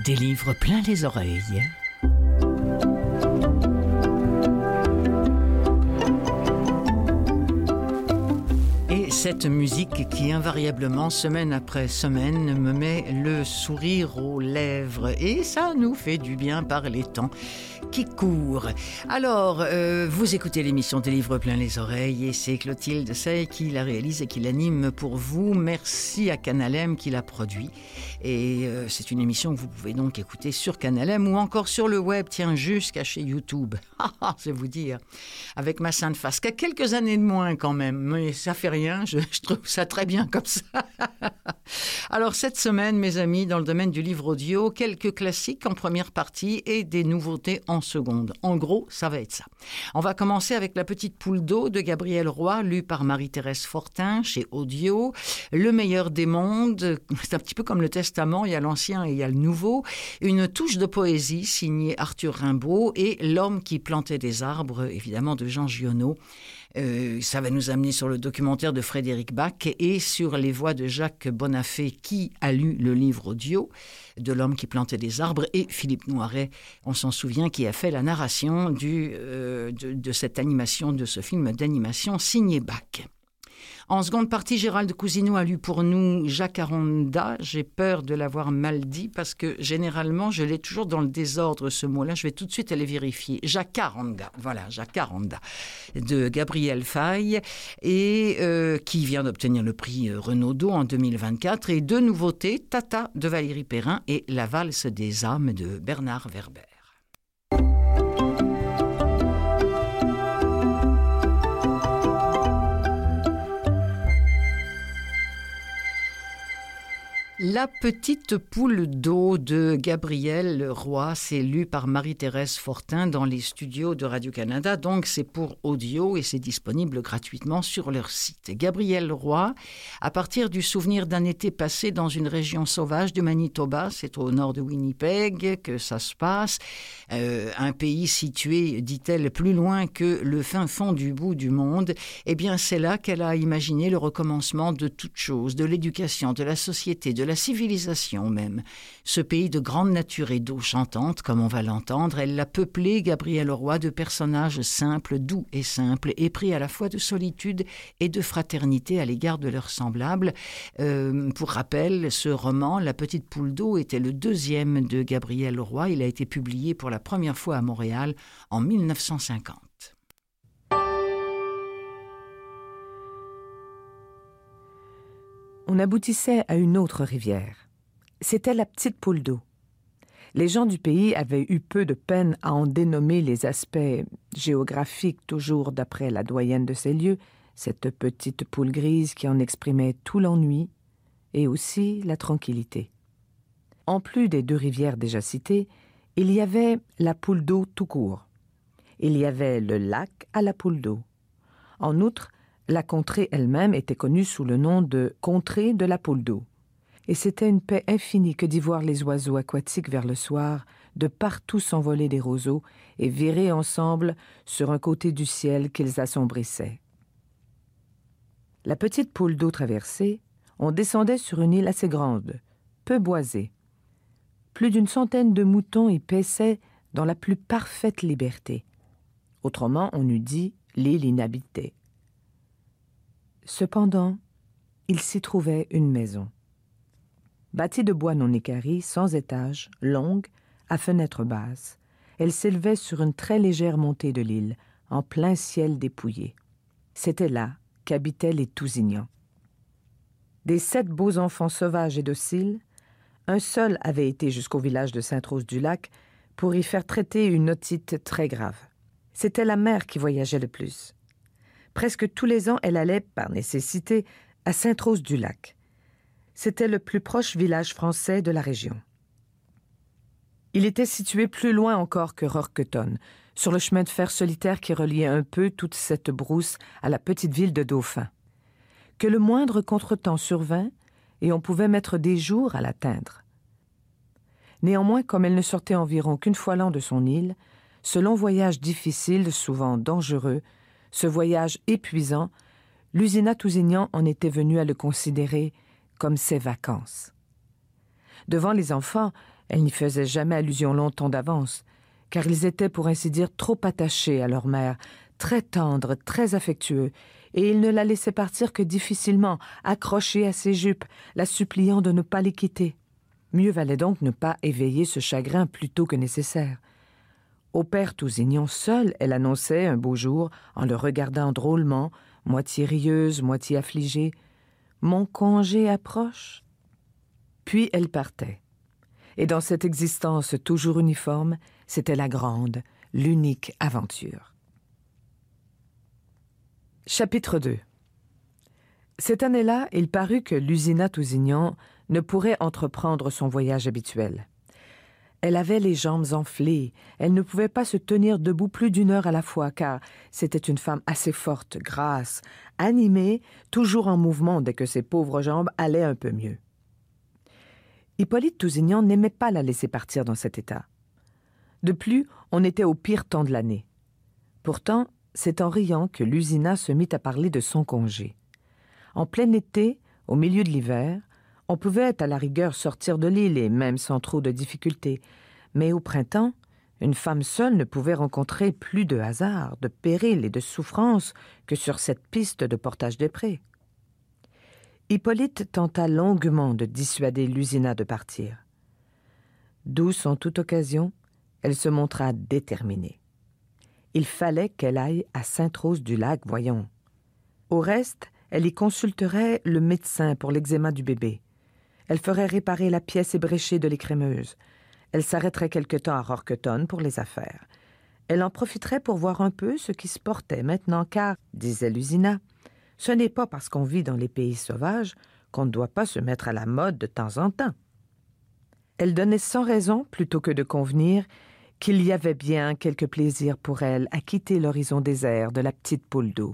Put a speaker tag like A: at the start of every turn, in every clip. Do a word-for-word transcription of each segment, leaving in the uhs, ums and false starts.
A: des livres plein les oreilles. Et cette musique qui invariablement, semaine après semaine, me met le sourire aux lèvres. Et ça nous fait du bien par les temps qui courent. Alors, euh, vous écoutez l'émission des livres plein les oreilles et c'est Clotilde Sey qui la réalise et qui l'anime pour vous. Merci à Canal M qui l'a produit. Et euh, c'est une émission que vous pouvez donc écouter sur Canal M ou encore sur le web, tiens, jusqu'à chez YouTube. C'est vous dire. Avec ma sainte face, qu'à quelques années de moins quand même, mais ça fait rien, je, je trouve ça très bien comme ça. Alors cette semaine, mes amis, dans le domaine du livre audio, quelques classiques en première partie et des nouveautés en seconde. En gros, ça va être ça. On va commencer avec La petite poule d'eau de Gabriel Roy, lu par Marie-Thérèse Fortin chez Audio. Le meilleur des mondes, c'est un petit peu comme le Testament, il y a l'ancien et il y a le nouveau. Une touche de poésie signée Arthur Rimbaud et L'homme qui plantait des arbres, évidemment de Jean Giono. Euh, ça va nous amener sur le documentaire de Frédéric Bach et sur les voix de Jacques Bonafé qui a lu le livre audio de L'homme qui plantait des arbres et Philippe Noiret, on s'en souvient, qui a fait la narration du, euh, de, de cette animation, de ce film d'animation signé Bach. En seconde partie, Gérald Cousineau a lu pour nous Jacaranda. J'ai peur de l'avoir mal dit parce que généralement, je l'ai toujours dans le désordre, ce mot-là. Je vais tout de suite aller vérifier. Jacaranda, voilà, Jacaranda, de Gabriel Faye, et euh, qui vient d'obtenir le prix Renaudot en deux mille vingt-quatre. Et deux nouveautés, Tata de Valérie Perrin et La valse des âmes de Bernard Werber. La petite poule d'eau de Gabriel Roy, c'est lu par Marie-Thérèse Fortin dans les studios de Radio-Canada. Donc, c'est pour audio et c'est disponible gratuitement sur leur site. Gabriel Roy, à partir du souvenir d'un été passé dans une région sauvage du Manitoba, c'est au nord de Winnipeg que ça se passe, euh, un pays situé, dit-elle, plus loin que le fin fond du bout du monde. Eh bien, c'est là qu'elle a imaginé le recommencement de toutes choses, de l'éducation, de la société, de la civilisation même. Ce pays de grande nature et d'eau chantante, comme on va l'entendre, elle l'a peuplé, Gabriel Roy, de personnages simples, doux et simples, épris à la fois de solitude et de fraternité à l'égard de leurs semblables. Euh, pour rappel, ce roman, La petite poule d'eau, était le deuxième de Gabriel Roy. Il a été publié pour la première fois à Montréal en mille neuf cent cinquante.
B: On aboutissait à une autre rivière. C'était la petite poule d'eau. Les gens du pays avaient eu peu de peine à en dénommer les aspects géographiques, toujours d'après la doyenne de ces lieux, cette petite poule grise qui en exprimait tout l'ennui et aussi la tranquillité. En plus des deux rivières déjà citées, il y avait la poule d'eau tout court. Il y avait le lac à la poule d'eau. En outre, la contrée elle-même était connue sous le nom de « contrée de la poule d'eau ». Et c'était une paix infinie que d'y voir les oiseaux aquatiques vers le soir, de partout s'envoler des roseaux et virer ensemble sur un côté du ciel qu'ils assombrissaient. La petite poule d'eau traversée, on descendait sur une île assez grande, peu boisée. Plus d'une centaine de moutons y paissaient dans la plus parfaite liberté. Autrement, on eût dit l'île inhabitée. Cependant, il s'y trouvait une maison. Bâtie de bois non équarri, sans étage, longue, à fenêtres basses, elle s'élevait sur une très légère montée de l'île, en plein ciel dépouillé. C'était là qu'habitaient les Tousignans. Des sept beaux enfants sauvages et dociles, un seul avait été jusqu'au village de Sainte-Rose-du-Lac pour y faire traiter une otite très grave. C'était la mère qui voyageait le plus. Presque tous les ans, elle allait, par nécessité, à Sainte-Rose-du-Lac. C'était le plus proche village français de la région. Il était situé plus loin encore que Rorquetonne, sur le chemin de fer solitaire qui reliait un peu toute cette brousse à la petite ville de Dauphin. Que le moindre contretemps survint, et on pouvait mettre des jours à l'atteindre. Néanmoins, comme elle ne sortait environ qu'une fois l'an de son île, ce long voyage difficile, souvent dangereux, ce voyage épuisant, l'usinat Tousignan en était venu à le considérer comme ses vacances. Devant les enfants, Elle n'y faisait jamais allusion longtemps d'avance, car ils étaient, pour ainsi dire, trop attachés à leur mère, très tendres, très affectueux, et ils ne la laissaient partir que difficilement, accrochée à ses jupes, la suppliant de ne pas les quitter. Mieux valait donc ne pas éveiller ce chagrin plus tôt que nécessaire. Au père Tousignon seul, elle annonçait un beau jour, en le regardant drôlement, moitié rieuse, moitié affligée, « Mon congé approche ». Puis elle partait. Et dans cette existence toujours uniforme, c'était la grande, l'unique aventure. Chapitre deux. Cette année-là, il parut que Lusina Tousignon ne pourrait entreprendre son voyage habituel. Elle avait les jambes enflées, elle ne pouvait pas se tenir debout plus d'une heure à la fois, car c'était une femme assez forte, grasse, animée, toujours en mouvement dès que ses pauvres jambes allaient un peu mieux. Hippolyte Tousignon n'aimait pas la laisser partir dans cet état. De plus, on était au pire temps de l'année. Pourtant, c'est en riant que Lusina se mit à parler de son congé. En plein été, au milieu de l'hiver, on pouvait à la rigueur sortir de l'île et même sans trop de difficultés. Mais au printemps, une femme seule ne pouvait rencontrer plus de hasard, de périls et de souffrances que sur cette piste de Portage-des-Prés. Hippolyte tenta longuement de dissuader Lusina de partir. Douce en toute occasion, elle se montra déterminée. Il fallait qu'elle aille à Sainte-Rose-du-Lac, voyons. Au reste, elle y consulterait le médecin pour l'eczéma du bébé. Elle ferait réparer la pièce ébréchée de l'écrémeuse. Elle s'arrêterait quelque temps à Roquetonne pour les affaires. Elle en profiterait pour voir un peu ce qui se portait maintenant, car, disait Lusina, ce n'est pas parce qu'on vit dans les pays sauvages qu'on ne doit pas se mettre à la mode de temps en temps. Elle donnait sans raison, plutôt que de convenir, qu'il y avait bien quelque plaisir pour elle à quitter l'horizon désert de la petite poule d'eau.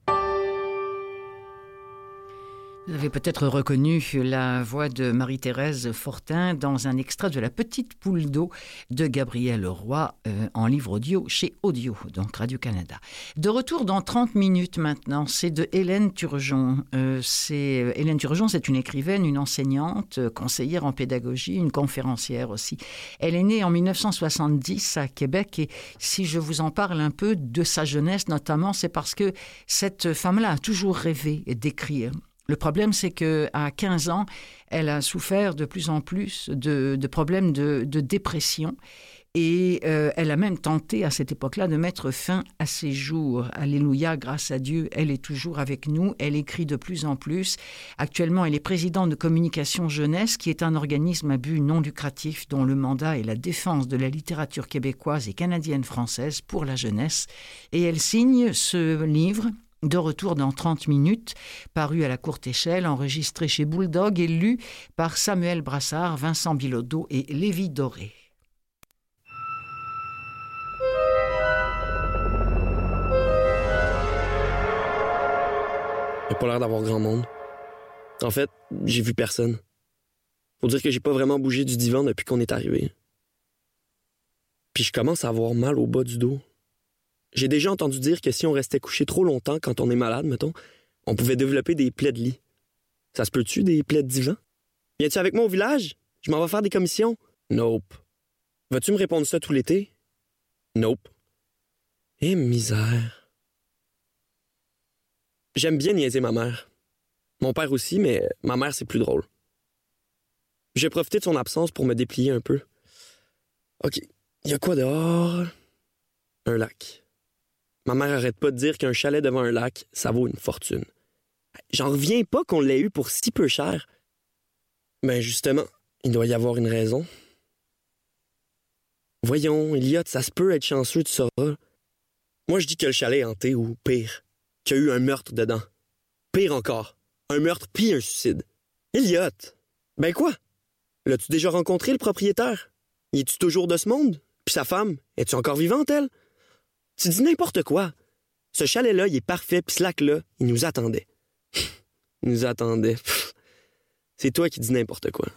A: Vous avez peut-être reconnu la voix de Marie-Thérèse Fortin dans un extrait de La Petite Poule d'eau de Gabriel Roy euh, en livre audio chez Audio, donc Radio-Canada. De retour dans trente minutes maintenant, c'est de Hélène Turgeon. Euh, c'est, Hélène Turgeon, c'est une écrivaine, une enseignante, conseillère en pédagogie, une conférencière aussi. Elle est née en dix-neuf cent soixante-dix à Québec et si je vous en parle un peu de sa jeunesse notamment, c'est parce que cette femme-là a toujours rêvé d'écrire. Le problème, c'est qu'à quinze ans, elle a souffert de plus en plus de, de problèmes de, de dépression et euh, elle a même tenté à cette époque-là de mettre fin à ses jours. Alléluia, grâce à Dieu, elle est toujours avec nous, elle écrit de plus en plus. Actuellement, elle est présidente de Communication Jeunesse, qui est un organisme à but non lucratif dont le mandat est la défense de la littérature québécoise et canadienne-française pour la jeunesse. Et elle signe ce livre De retour dans trente minutes, paru à la courte échelle, enregistré chez Bulldog et lu par Samuel Brassard, Vincent Bilodeau et Lévi Doré.
C: Il n'a pas l'air d'avoir grand monde. En fait, j'ai vu personne. Faut dire que j'ai pas vraiment bougé du divan depuis qu'on est arrivé. Puis je commence à avoir mal au bas du dos. J'ai déjà entendu dire que si on restait couché trop longtemps quand on est malade, mettons, on pouvait développer des plaies de lit. Ça se peut-tu, des plaies de divan? Viens-tu avec moi au village? Je m'en vais faire des commissions. Nope. Vas-tu me répondre ça tout l'été? Nope. Eh, misère. J'aime bien niaiser ma mère. Mon père aussi, mais ma mère, c'est plus drôle. J'ai profité de son absence pour me déplier un peu. OK. Il y a quoi dehors? Un lac. Ma mère arrête pas de dire qu'un chalet devant un lac, ça vaut une fortune. J'en reviens pas qu'on l'ait eu pour si peu cher. Ben justement, il doit y avoir une raison. Voyons, Elliot, ça se peut être chanceux, tu sauras. Moi, je dis que le chalet est hanté, ou pire, qu'il y a eu un meurtre dedans. Pire encore, un meurtre puis un suicide. Elliot! Ben quoi? L'as-tu déjà rencontré, le propriétaire? Y es-tu toujours de ce monde? Puis sa femme, es-tu encore vivante, elle? Tu dis n'importe quoi. Ce chalet-là, il est parfait, puis ce lac-là, il nous attendait. Il nous attendait. Pff. C'est toi qui dis n'importe quoi.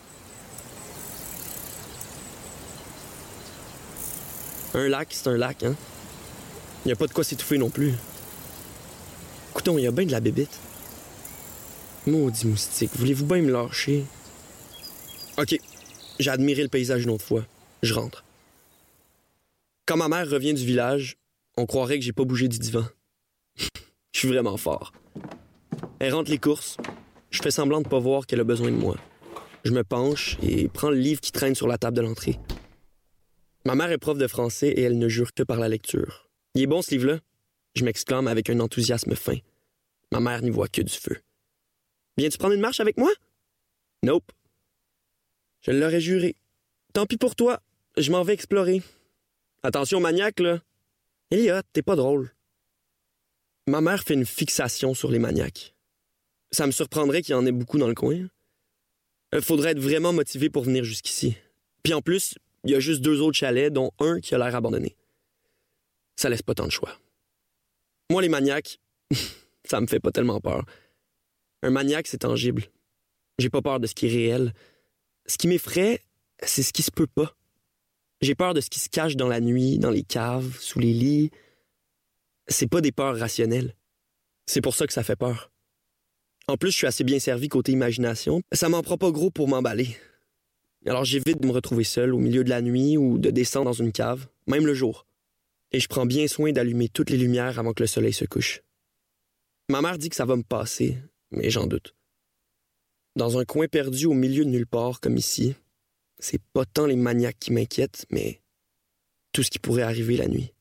C: Un lac, c'est un lac, hein? Il n'y a pas de quoi s'étouffer non plus. Écoutons, il y a bien de la bébite. Maudit moustique, voulez-vous bien me lâcher? OK, J'ai admiré le paysage une autre fois. Je rentre. Quand ma mère revient du village, on croirait que j'ai pas bougé du divan. Je suis vraiment fort. Elle rentre les courses. Je fais semblant de pas voir qu'elle a besoin de moi. Je me penche et prends le livre qui traîne sur la table de l'entrée. Ma mère est prof de français et elle ne jure que par la lecture. Il est bon ce livre-là? Je m'exclame avec un enthousiasme fin. Ma mère n'y voit que du feu. Viens-tu prendre une marche avec moi? Nope. Je l'aurais juré. Tant pis pour toi, je m'en vais explorer. Attention, maniaque, là. Elliot, t'es pas drôle. Ma mère fait une fixation sur les maniaques. Ça me surprendrait qu'il y en ait beaucoup dans le coin. Il faudrait être vraiment motivé pour venir jusqu'ici. Puis en plus, il y a juste deux autres chalets, dont un qui a l'air abandonné. Ça laisse pas tant de choix. Moi, les maniaques, ça me fait pas tellement peur. Un maniaque, c'est tangible. J'ai pas peur de ce qui est réel. Ce qui m'effraie, c'est ce qui se peut pas. J'ai peur de ce qui se cache dans la nuit, dans les caves, sous les lits. C'est pas des peurs rationnelles. C'est pour ça que ça fait peur. En plus, je suis assez bien servi côté imagination. Ça m'en prend pas gros pour m'emballer. Alors j'évite de me retrouver seul au milieu de la nuit ou de descendre dans une cave, même le jour. Et je prends bien soin d'allumer toutes les lumières avant que le soleil se couche. Ma mère dit que ça va me passer, mais j'en doute. Dans un coin perdu au milieu de nulle part, comme ici, c'est pas tant les maniaques qui m'inquiètent, mais tout ce qui pourrait arriver la nuit.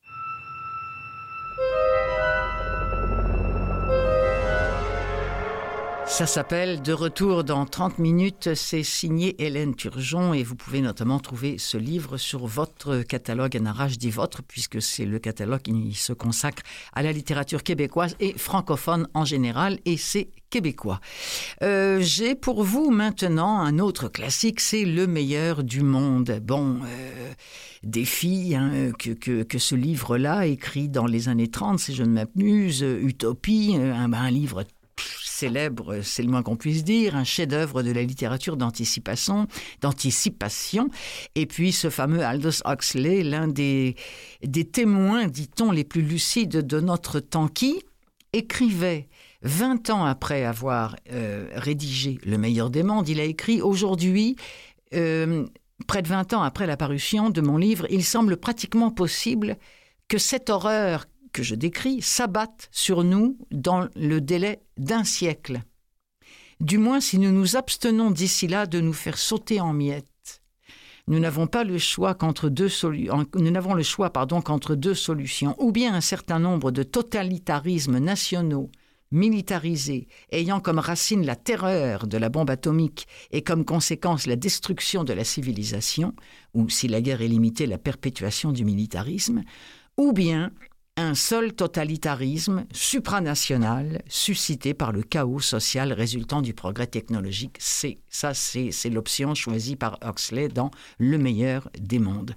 A: Ça s'appelle « De retour dans trente minutes ». C'est signé Hélène Turgeon et vous pouvez notamment trouver ce livre sur votre catalogue Anara. Je dis votre puisque c'est le catalogue qui se consacre à la littérature québécoise et francophone en général et c'est québécois. Euh, j'ai pour vous maintenant un autre classique, c'est Le meilleur du monde. Bon, euh, défi hein, que, que, que ce livre-là, écrit dans les années trente, si je ne m'abuse, Utopie, un, un livre célèbre, c'est le moins qu'on puisse dire, un chef-d'œuvre de la littérature d'anticipation, d'anticipation. Et puis ce fameux Aldous Huxley, l'un des, des témoins, dit-on, les plus lucides de notre temps, qui écrivait vingt ans après avoir euh, rédigé Le meilleur des mondes, il a écrit « Aujourd'hui, euh, près de vingt ans après la parution de mon livre, il semble pratiquement possible que cette horreur que je décris s'abattent sur nous dans le délai d'un siècle. Du moins, si nous nous abstenons d'ici là de nous faire sauter en miettes. Nous n'avons pas le choix qu'entre deux solu- nous n'avons le choix, pardon, qu'entre deux solutions, ou bien un certain nombre de totalitarismes nationaux, militarisés, ayant comme racine la terreur de la bombe atomique et comme conséquence la destruction de la civilisation, ou si la guerre est limitée, la perpétuation du militarisme, ou bien un seul totalitarisme supranational suscité par le chaos social résultant du progrès technologique. C'est, ça, c'est, c'est l'option choisie par Huxley dans Le meilleur des mondes.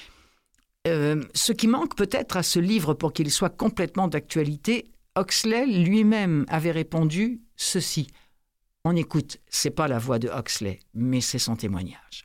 A: Euh, ce qui manque peut-être à ce livre pour qu'il soit complètement d'actualité, Huxley lui-même avait répondu ceci. On écoute, c'est pas la voix de Huxley, mais c'est son témoignage.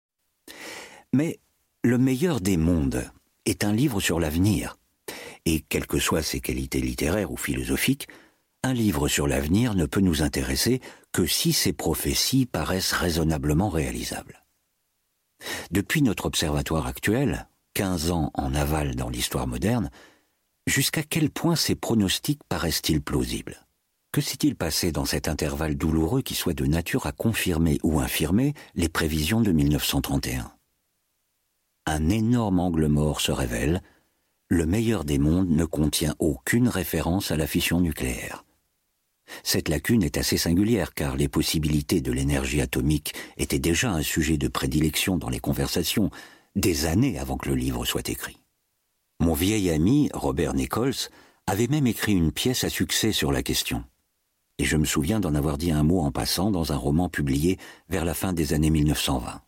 D: Mais Le meilleur des mondes est un livre sur l'avenir. Et quelles que soient ses qualités littéraires ou philosophiques, un livre sur l'avenir ne peut nous intéresser que si ses prophéties paraissent raisonnablement réalisables. Depuis notre observatoire actuel, quinze ans en aval dans l'histoire moderne, jusqu'à quel point ces pronostics paraissent-ils plausibles? Que s'est-il passé dans cet intervalle douloureux qui soit de nature à confirmer ou infirmer les prévisions de mille neuf cent trente et un? Un énorme angle mort se révèle. Le meilleur des mondes ne contient aucune référence à la fission nucléaire. Cette lacune est assez singulière car les possibilités de l'énergie atomique étaient déjà un sujet de prédilection dans les conversations des années avant que le livre soit écrit. Mon vieil ami, Robert Nichols, avait même écrit une pièce à succès sur la question. Et je me souviens d'en avoir dit un mot en passant dans un roman publié vers la fin des années mille neuf cent vingt.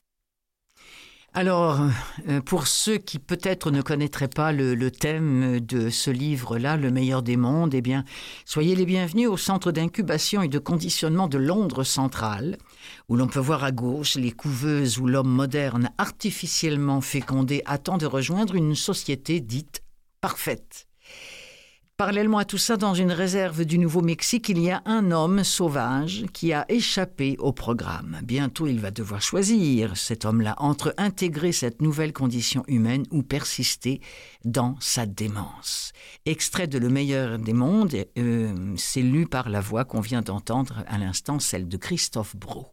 A: Alors, pour ceux qui peut-être ne connaîtraient pas le, le thème de ce livre-là, Le meilleur des mondes, eh bien, soyez les bienvenus au centre d'incubation et de conditionnement de Londres centrale, où l'on peut voir à gauche les couveuses où l'homme moderne artificiellement fécondé attend de rejoindre une société dite parfaite. Parallèlement à tout ça, dans une réserve du Nouveau-Mexique, il y a un homme sauvage qui a échappé au programme. Bientôt, il va devoir choisir, cet homme-là, entre intégrer cette nouvelle condition humaine ou persister dans sa démence. Extrait de Le meilleur des mondes, euh, c'est lu par la voix qu'on vient d'entendre à l'instant, celle de Christophe Brault.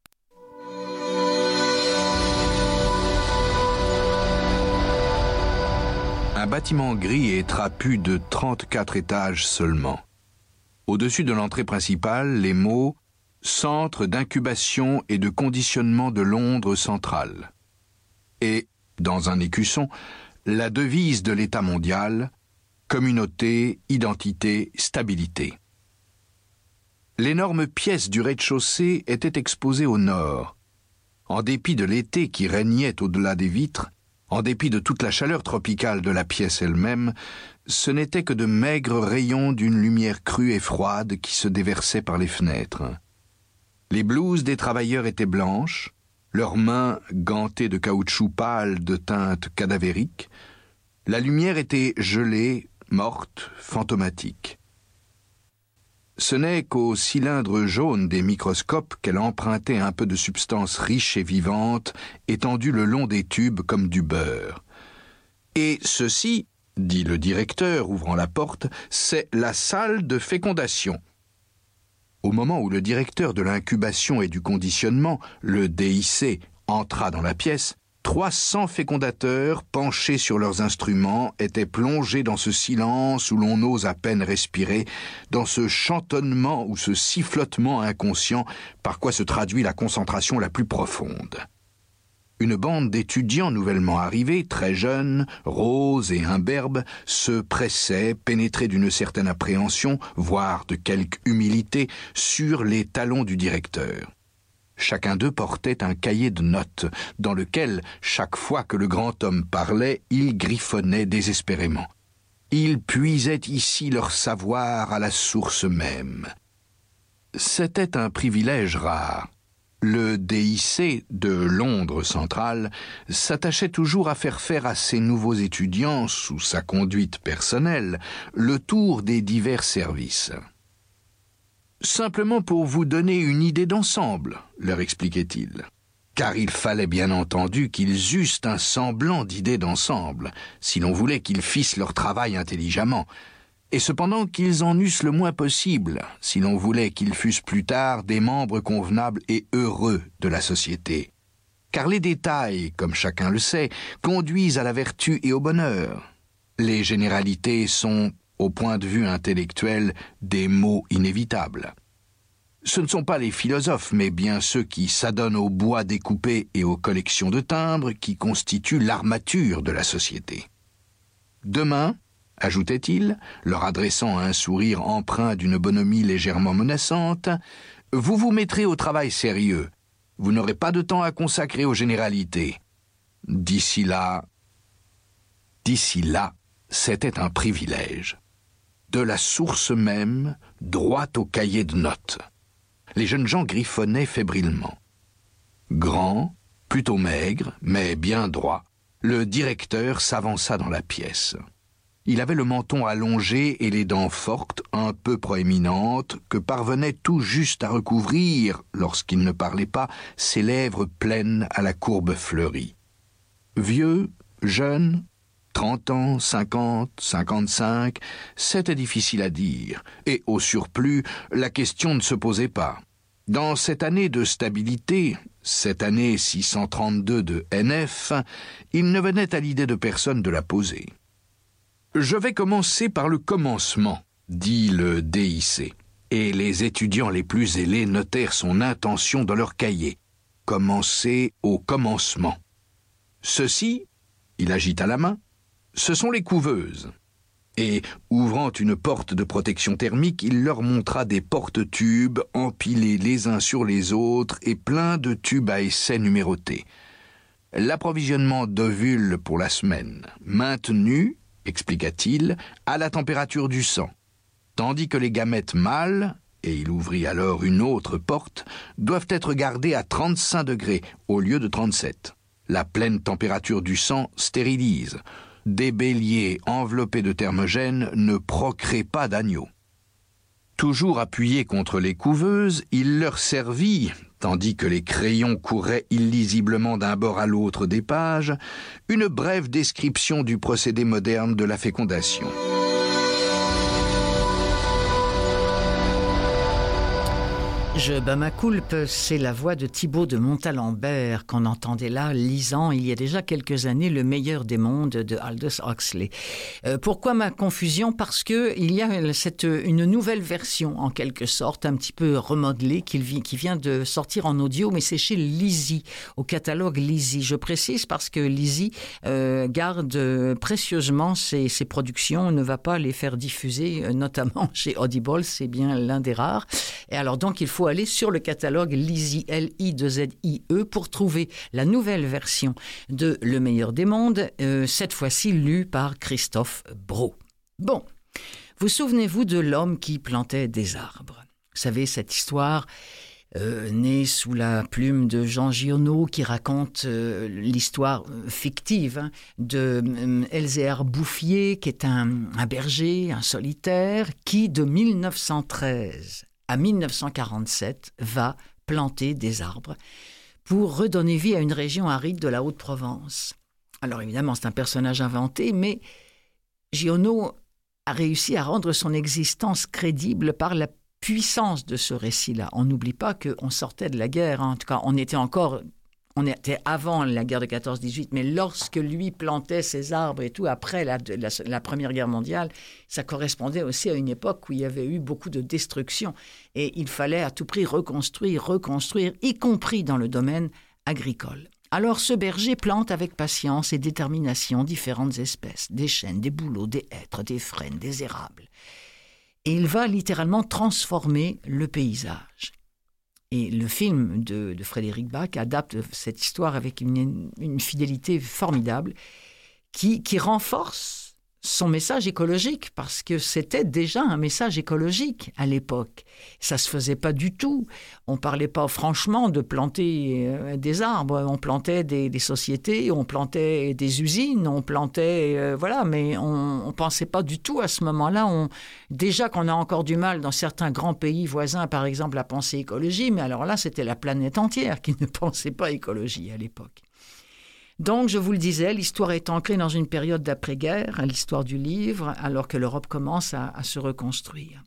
E: Un bâtiment gris et trapu de trente-quatre étages seulement. Au-dessus de l'entrée principale, les mots « Centre d'incubation et de conditionnement de Londres central » et, dans un écusson, la devise de l'État mondial « Communauté, identité, stabilité ». L'énorme pièce du rez-de-chaussée était exposée au nord. En dépit de l'été qui régnait au-delà des vitres, en dépit de toute la chaleur tropicale de la pièce elle-même, ce n'étaient que de maigres rayons d'une lumière crue et froide qui se déversaient par les fenêtres. Les blouses des travailleurs étaient blanches, leurs mains gantées de caoutchouc pâle de teinte cadavérique. La lumière était gelée, morte, fantomatique. Ce n'est qu'au cylindre jaune des microscopes qu'elle empruntait un peu de substance riche et vivante, étendue le long des tubes comme du beurre. Et ceci, dit le directeur, ouvrant la porte, c'est la salle de fécondation. Au moment où le directeur de l'incubation et du conditionnement, le D I C, entra dans la pièce, trois cents fécondateurs, penchés sur leurs instruments, étaient plongés dans ce silence où l'on ose à peine respirer, dans ce chantonnement ou ce sifflotement inconscient par quoi se traduit la concentration la plus profonde. Une bande d'étudiants nouvellement arrivés, très jeunes, roses et imberbes, se pressaient, pénétrés d'une certaine appréhension, voire de quelque humilité, sur les talons du directeur. Chacun d'eux portait un cahier de notes, dans lequel, chaque fois que le grand homme parlait, ils griffonnaient désespérément. Ils puisaient ici leur savoir à la source même. C'était un privilège rare. Le D I C de Londres central s'attachait toujours à faire faire à ses nouveaux étudiants, sous sa conduite personnelle, le tour des divers services. Simplement pour vous donner une idée d'ensemble, leur expliquait-il. Car il fallait bien entendu qu'ils eussent un semblant d'idée d'ensemble, si l'on voulait qu'ils fissent leur travail intelligemment, et cependant qu'ils en eussent le moins possible, si l'on voulait qu'ils fussent plus tard des membres convenables et heureux de la société. Car les détails, comme chacun le sait, conduisent à la vertu et au bonheur. Les généralités sont, au point de vue intellectuel, des mots inévitables. Ce ne sont pas les philosophes, mais bien ceux qui s'adonnent au bois découpé et aux collections de timbres qui constituent l'armature de la société. Demain, ajoutait-il, leur adressant un sourire empreint d'une bonhomie légèrement menaçante, vous vous mettrez au travail sérieux. Vous n'aurez pas de temps à consacrer aux généralités. D'ici là, d'ici là, c'était un privilège. De la source même, droit au cahier de notes. Les jeunes gens griffonnaient fébrilement. Grand, plutôt maigre, mais bien droit, le directeur s'avança dans la pièce. Il avait le menton allongé et les dents fortes, un peu proéminentes, que parvenait tout juste à recouvrir, lorsqu'il ne parlait pas, ses lèvres pleines à la courbe fleurie. Vieux, jeune, trente ans, cinquante, cinquante-cinq, c'était difficile à dire, et au surplus, la question ne se posait pas. Dans cette année de stabilité, cette année six cent trente-deux de N F, il ne venait à l'idée de personne de la poser. « Je vais commencer par le commencement », dit le D I C, et les étudiants les plus zélés notèrent son intention dans leur cahier. « Commencer au commencement ». Ceci, il agita la main, ce sont les couveuses. Et, ouvrant une porte de protection thermique, il leur montra des porte-tubes empilés les uns sur les autres et plein de tubes à essai numérotés. L'approvisionnement d'ovules pour la semaine, maintenu, expliqua-t-il, à la température du sang, tandis que les gamètes mâles, et il ouvrit alors une autre porte, doivent être gardées à trente-cinq degrés au lieu de trente-sept. La pleine température du sang stérilise. des béliers enveloppés de thermogène ne procréent pas d'agneaux. Toujours appuyé contre les couveuses, il leur servit, tandis que les crayons couraient illisiblement d'un bord à l'autre des pages, une brève description du procédé moderne de la fécondation.
A: Je bats ma coulpe, c'est la voix de Thibaut de Montalembert qu'on entendait là, lisant il y a déjà quelques années Le meilleur des mondes de Aldous Huxley. Euh, pourquoi ma confusion ? Parce que il y a cette, une nouvelle version, en quelque sorte, un petit peu remodelée, qui, qui vient de sortir en audio, mais c'est chez Lizzy, au catalogue Lizzy. Je précise parce que Lizzy euh, garde précieusement ses, ses productions, ne va pas les faire diffuser, notamment chez Audible, c'est bien l'un des rares. Et alors donc, il faut aller sur le catalogue Lizzy, L I deux Z I E, pour trouver la nouvelle version de Le meilleur des mondes, euh, cette fois-ci lue par Christophe Brault. Bon, vous souvenez-vous de l'homme qui plantait des arbres ? Vous savez, cette histoire euh, née sous la plume de Jean Giono, qui raconte euh, l'histoire fictive hein, de euh, Elzéar Bouffier, qui est un, un berger, un solitaire, qui de mille neuf cent treize à mille neuf cent quarante-sept, va planter des arbres pour redonner vie à une région aride de la Haute-Provence. Alors évidemment, c'est un personnage inventé, mais Giono a réussi à rendre son existence crédible par la puissance de ce récit-là. On n'oublie pas qu'on sortait de la guerre, hein. En tout cas, on était encore... On était avant la guerre de quatorze dix-huit, mais lorsque lui plantait ses arbres et tout, après la, la, la Première Guerre mondiale, ça correspondait aussi à une époque où il y avait eu beaucoup de destruction. Et il fallait à tout prix reconstruire, reconstruire, y compris dans le domaine agricole. Alors ce berger plante avec patience et détermination différentes espèces, des chênes, des bouleaux, des hêtres, des frênes, des érables. Et il va littéralement transformer le paysage. Et le film de, de Frédéric Bach adapte cette histoire avec une, une fidélité formidable qui, qui renforce son message écologique, parce que c'était déjà un message écologique à l'époque. Ça ne se faisait pas du tout. On ne parlait pas franchement de planter euh, des arbres. On plantait des, des sociétés, on plantait des usines, on plantait... Euh, voilà, mais on ne pensait pas du tout à ce moment-là. On, déjà qu'on a encore du mal dans certains grands pays voisins, par exemple, à penser écologie, mais alors là, c'était la planète entière qui ne pensait pas écologie à l'époque. Donc, je vous le disais, l'histoire est ancrée dans une période d'après-guerre, l'histoire du livre, alors que l'Europe commence à, à se reconstruire.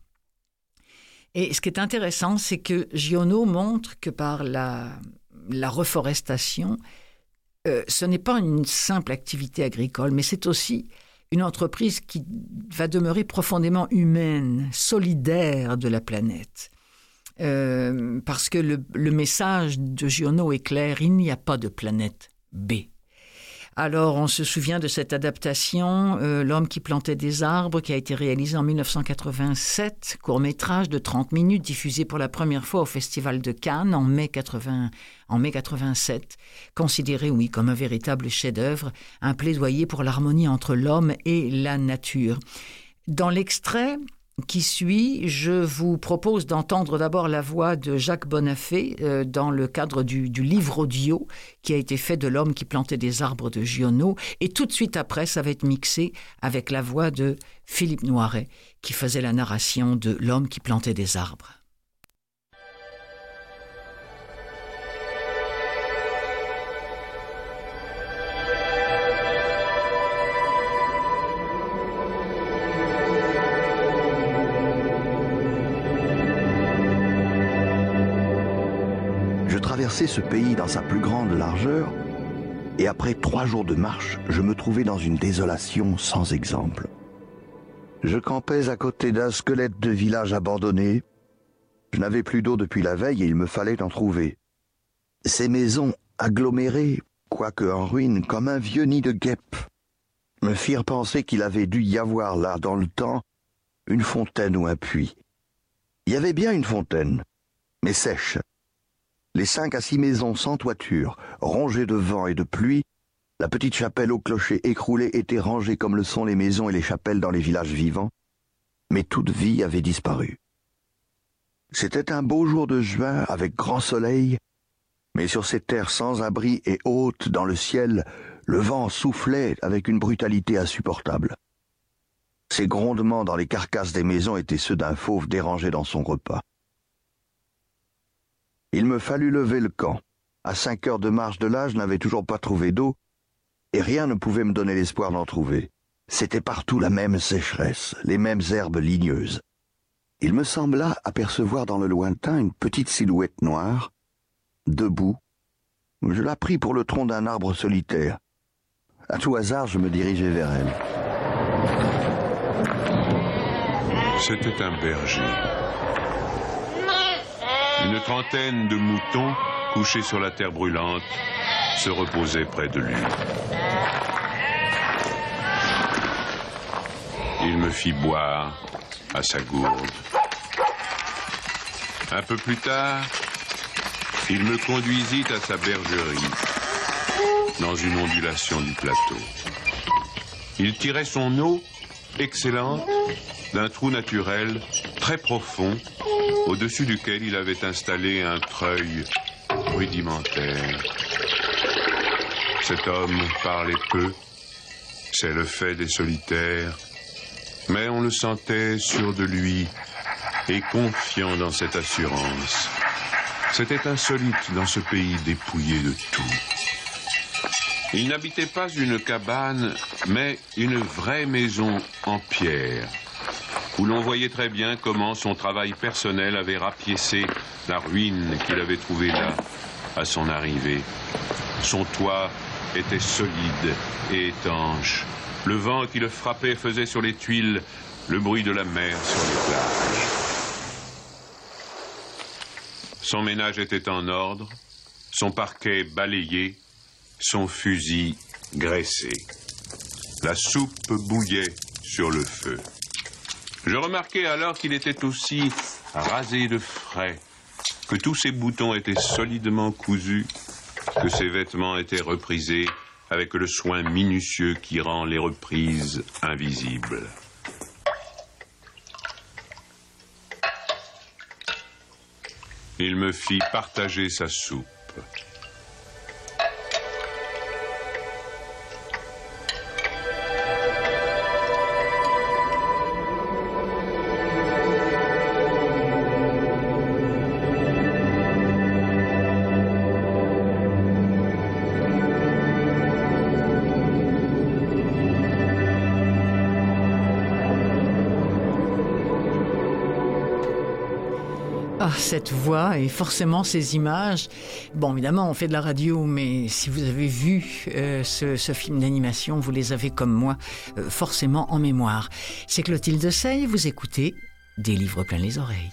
A: Et ce qui est intéressant, c'est que Giono montre que par la, la reforestation, euh, ce n'est pas une simple activité agricole, mais c'est aussi une entreprise qui va demeurer profondément humaine, solidaire de la planète. Euh, parce que le, le message de Giono est clair, il n'y a pas de planète B. Alors, on se souvient de cette adaptation, euh, L'homme qui plantait des arbres, qui a été réalisée en mille neuf cent quatre-vingt-sept, court-métrage de trente minutes, diffusé pour la première fois au Festival de Cannes en mai, quatre-vingts, en mai quatre-vingt-sept, considéré, oui, comme un véritable chef-d'œuvre, un plaidoyer pour l'harmonie entre l'homme et la nature. Dans l'extrait qui suit, je vous propose d'entendre d'abord la voix de Jacques Bonafé euh, dans le cadre du, du livre audio qui a été fait de L'homme qui plantait des arbres de Giono. Et tout de suite après, ça va être mixé avec la voix de Philippe Noiret qui faisait la narration de L'homme qui plantait des arbres.
F: Traverser ce pays dans sa plus grande largeur, et après trois jours de marche, je me trouvais dans une désolation sans exemple. Je campais à côté d'un squelette de village abandonné. Je n'avais plus d'eau depuis la veille et il me fallait en trouver. Ces maisons agglomérées, quoique en ruine, comme un vieux nid de guêpes, me firent penser qu'il avait dû y avoir là, dans le temps, une fontaine ou un puits. Il y avait bien une fontaine, mais sèche. Les cinq à six maisons sans toiture, rongées de vent et de pluie, la petite chapelle au clocher écroulé était rangée comme le sont les maisons et les chapelles dans les villages vivants, mais toute vie avait disparu. C'était un beau jour de juin avec grand soleil, mais sur ces terres sans abri et hautes dans le ciel, Le vent soufflait avec une brutalité insupportable. Ces grondements dans les carcasses des maisons étaient ceux d'un fauve dérangé dans son repas. Il me fallut lever le camp. À cinq heures de marche de là, je n'avais toujours pas trouvé d'eau, et rien ne pouvait me donner l'espoir d'en trouver. C'était partout la même sécheresse, les mêmes herbes ligneuses. Il me sembla apercevoir dans le lointain une petite silhouette noire, debout. Je la pris pour le tronc d'un arbre solitaire. À tout hasard, je me dirigeai vers elle.
G: C'était un berger. Une trentaine de moutons, couchés sur la terre brûlante, se reposaient près de lui. Il me fit boire à sa gourde. Un peu plus tard, il me conduisit à sa bergerie, dans une ondulation du plateau. Il tirait son eau, excellente, d'un trou naturel très profond, au-dessus duquel il avait installé un treuil rudimentaire. Cet homme parlait peu, c'est le fait des solitaires, mais on le sentait sûr de lui et confiant dans cette assurance. C'était insolite dans ce pays dépouillé de tout. Il n'habitait pas une cabane, mais une vraie maison en pierre, où l'on voyait très bien comment son travail personnel avait rapiécé la ruine qu'il avait trouvée là, à son arrivée. Son toit était solide et étanche. Le vent qui le frappait faisait sur les tuiles le bruit de la mer sur les plages. Son ménage était en ordre, son parquet balayé, son fusil graissé. La soupe bouillait sur le feu. Je remarquai alors qu'il était aussi rasé de frais, que tous ses boutons étaient solidement cousus, que ses vêtements étaient reprisés avec le soin minutieux qui rend les reprises invisibles. Il me fit partager sa soupe.
A: Ah, cette voix et forcément ces images. Bon, évidemment, on fait de la radio, mais si vous avez vu euh, ce, ce film d'animation, vous les avez comme moi euh, forcément en mémoire. C'est Clotilde Sey, vous écoutez Des livres plein les oreilles.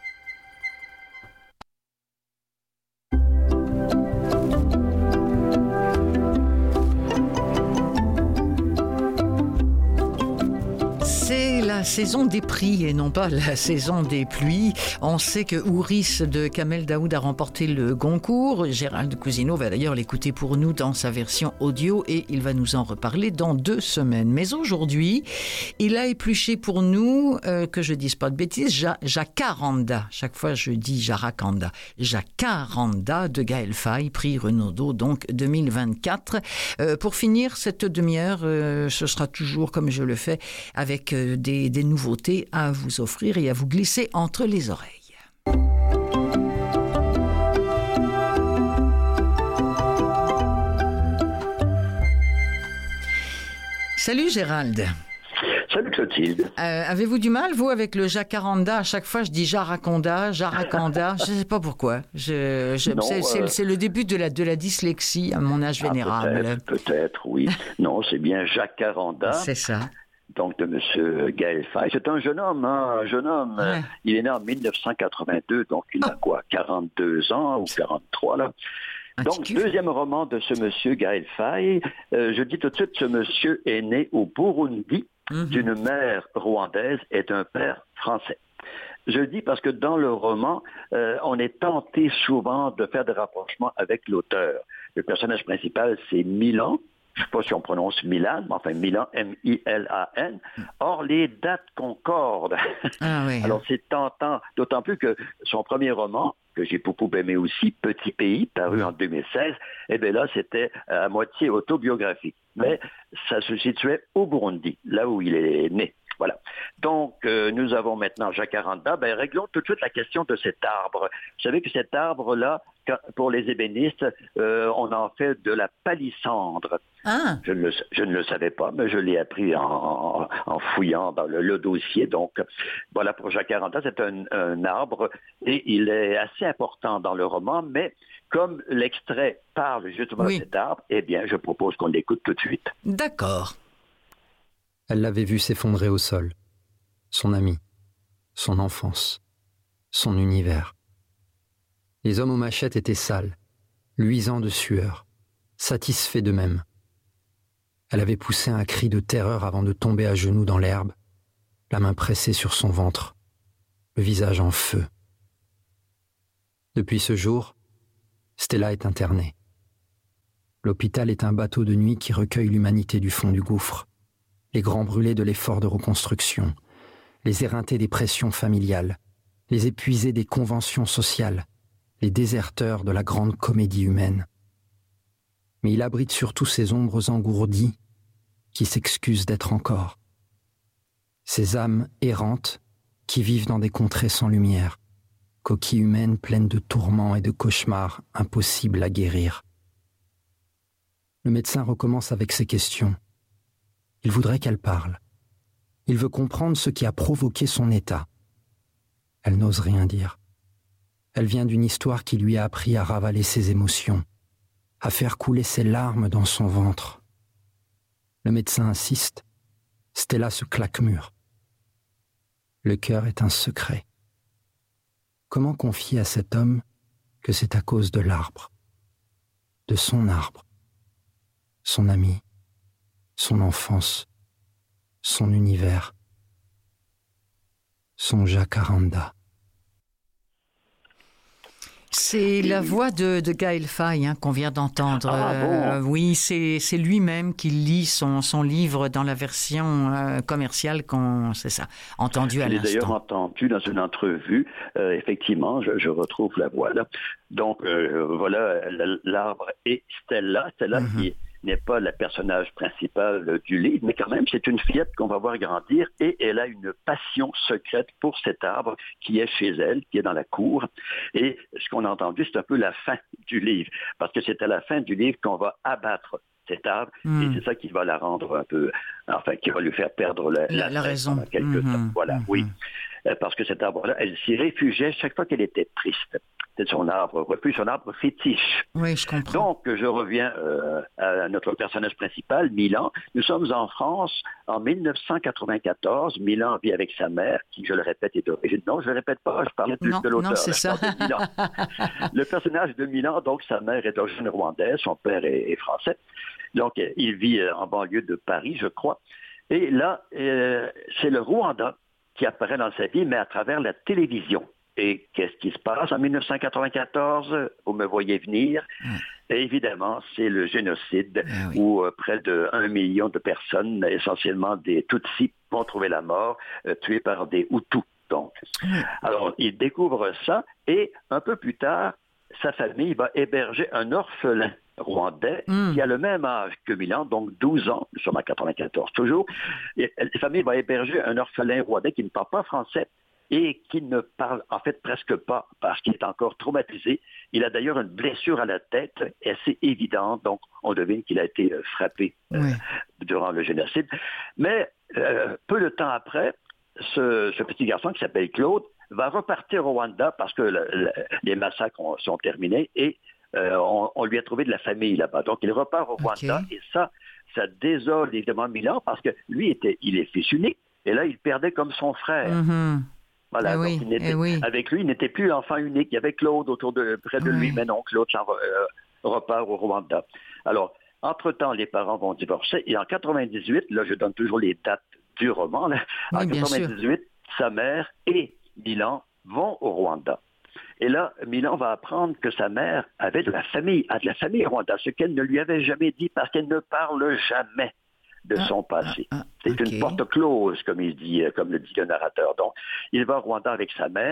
A: La saison des prix et non pas la saison des pluies. On sait que Ouris de Kamel Daoud a remporté le Goncourt. Gérald Cousineau va d'ailleurs l'écouter pour nous dans sa version audio et il va nous en reparler dans deux semaines. Mais aujourd'hui, il a épluché pour nous, euh, que je dise pas de bêtises, ja- Jacaranda. Chaque fois je dis Jaracanda. Jacaranda de Gaël Faye, prix Renaudot, donc deux mille vingt-quatre. Euh, pour finir cette demi-heure, euh, ce sera toujours comme je le fais avec euh, des des nouveautés à vous offrir et à vous glisser entre les oreilles. Salut Gérald.
H: Salut Clotilde.
A: Euh, avez-vous du mal, vous, avec le jacaranda? À chaque fois, je dis jaraconda, jaracanda. Je ne sais pas pourquoi. Je, je,
H: non,
A: c'est, c'est,
H: euh...
A: c'est le début de la, de la dyslexie à mon âge
H: ah,
A: vénérable.
H: Peut-être, peut-être, oui. Non, c'est bien Jacaranda.
A: C'est ça.
H: Donc, de M. Gaël Faye. C'est un jeune homme, hein, un jeune homme. Ouais. Il est né en dix-neuf cent quatre-vingt-deux, donc il a oh. quoi, quarante-deux ans ou quarante-trois, là. Un donc, ticule. Deuxième roman de ce monsieur Gaël Faye. Euh, je dis tout de suite, ce monsieur est né au Burundi, mm-hmm. d'une mère rwandaise et d'un père français. Je le dis parce que dans le roman, euh, on est tenté souvent de faire des rapprochements avec l'auteur. Le personnage principal, c'est Milan. Je ne sais pas si on prononce Milan, mais enfin Milan, M I L A N. Or, les dates concordent.
A: Ah oui.
H: Alors, c'est tentant, d'autant plus que son premier roman, que j'ai beaucoup aimé aussi, Petit pays, paru en deux mille seize, eh bien là, c'était à moitié autobiographique. Mais ça se situait au Burundi, là où il est né. Voilà. Donc, euh, nous avons maintenant Jacaranda. Ben, réglons tout de suite la question de cet arbre. Vous savez que cet arbre-là, pour les ébénistes, euh, on en fait de la palissandre.
A: Ah.
H: Je, ne le, je ne le savais pas, mais je l'ai appris en, en, en fouillant dans le, le dossier. Donc, voilà, pour Jacaranda, c'est un, un arbre et il est assez important dans le roman, mais comme l'extrait parle justement oui. de cet arbre, eh bien, je propose qu'on l'écoute tout de suite.
A: D'accord.
I: Elle l'avait vu s'effondrer au sol. Son ami, son enfance, son univers. Les hommes aux machettes étaient sales, luisants de sueur, satisfaits d'eux-mêmes. Elle avait poussé un cri de terreur avant de tomber à genoux dans l'herbe, la main pressée sur son ventre, le visage en feu. Depuis ce jour, Stella est internée. L'hôpital est un bateau de nuit qui recueille l'humanité du fond du gouffre. Les grands brûlés de l'effort de reconstruction, les éreintés des pressions familiales, les épuisés des conventions sociales, les déserteurs de la grande comédie humaine. Mais il abrite surtout ces ombres engourdies qui s'excusent d'être encore. Ces âmes errantes qui vivent dans des contrées sans lumière, coquilles humaines pleines de tourments et de cauchemars impossibles à guérir. Le médecin recommence avec ces questions. Il voudrait qu'elle parle. Il veut comprendre ce qui a provoqué son état. Elle n'ose rien dire. Elle vient d'une histoire qui lui a appris à ravaler ses émotions, à faire couler ses larmes dans son ventre. Le médecin insiste. Stella se claque-mûre. Le cœur est un secret. Comment confier à cet homme que c'est à cause de l'arbre, de son arbre, son ami, son enfance, son univers, son Jacaranda.
A: C'est la voix de, de Gaël Faye hein, qu'on vient d'entendre.
H: Ah, bon.
A: euh, oui, c'est, c'est lui-même qui lit son, son livre dans la version euh, commerciale qu'on, c'est ça, entendu à
H: l'instant. Je l'ai d'ailleurs entendu dans une entrevue. Euh, effectivement, je, je retrouve la voix là. Donc, euh, voilà, l'arbre et Stella. Stella mm-hmm. qui n'est pas le personnage principal du livre, mais quand même, c'est une fillette qu'on va voir grandir et elle a une passion secrète pour cet arbre qui est chez elle, qui est dans la cour. Et ce qu'on a entendu, c'est un peu la fin du livre, parce que c'est à la fin du livre qu'on va abattre cet arbre mmh. et c'est ça qui va la rendre un peu, enfin, qui va lui faire perdre la,
A: la, la, la raison.
H: Pendant quelque mmh. temps. Voilà, mmh. oui. Parce que cet arbre-là, elle s'y réfugiait chaque fois qu'elle était triste. C'est son arbre refuge, son arbre fétiche.
A: Oui, je comprends.
H: Donc, je reviens euh, à notre personnage principal, Milan. Nous sommes en France en dix-neuf cent quatre-vingt-quatorze. Milan vit avec sa mère, qui, je le répète, est d'origine. Non, je ne le répète pas, je parlais plus
A: non,
H: de l'auteur.
A: Non, c'est ça.
H: Milan. Le personnage de Milan, donc, sa mère est d'origine rwandaise, son père est, est français. Donc, il vit en banlieue de Paris, je crois. Et là, euh, c'est le Rwanda qui apparaît dans sa vie, mais à travers la télévision. Et qu'est-ce qui se passe en dix-neuf cent quatre-vingt-quatorze? Vous me voyez venir. Mmh. Et évidemment, c'est le génocide ah oui. où euh, près d'un million de personnes, essentiellement des Tutsis, vont trouver la mort, euh, tués par des Hutus. Donc. Mmh. Alors, il découvre ça et un peu plus tard, sa famille va héberger un orphelin rwandais mmh. qui a le même âge que Milan, donc douze ans, nous sommes en quatre-vingt-quatorze toujours. Et la famille va héberger un orphelin rwandais qui ne parle pas français et qui ne parle en fait presque pas parce qu'il est encore traumatisé. Il a d'ailleurs une blessure à la tête assez évidente, donc on devine qu'il a été frappé euh, oui. durant le génocide. Mais euh, peu de temps après, ce, ce petit garçon qui s'appelle Claude va repartir au Rwanda parce que le, le, les massacres ont, sont terminés et euh, on, on lui a trouvé de la famille là-bas. Donc il repart au Rwanda okay. et ça, ça désole évidemment Milan parce que lui, était, il est fils unique et là, il perdait comme son frère.
A: Mm-hmm.
H: Voilà,
A: eh
H: donc
A: oui,
H: il n'était,
A: eh oui.
H: avec lui, il n'était plus l'enfant unique. Il y avait Claude autour de, près de oui. lui, mais non, Claude s'en va, euh, repart au Rwanda. Alors, entre-temps, les parents vont divorcer. Et en quatre-vingt-dix-huit, là, je donne toujours les dates du roman, là,
A: oui,
H: en quatre-vingt-dix-huit, sa mère et Milan vont au Rwanda. Et là, Milan va apprendre que sa mère avait de la famille, a de la famille Rwanda, ce qu'elle ne lui avait jamais dit parce qu'elle ne parle jamais de ah, son passé. Ah, ah, c'est okay. une porte close, comme il dit, comme le dit le narrateur. Donc, il va au Rwanda avec sa mère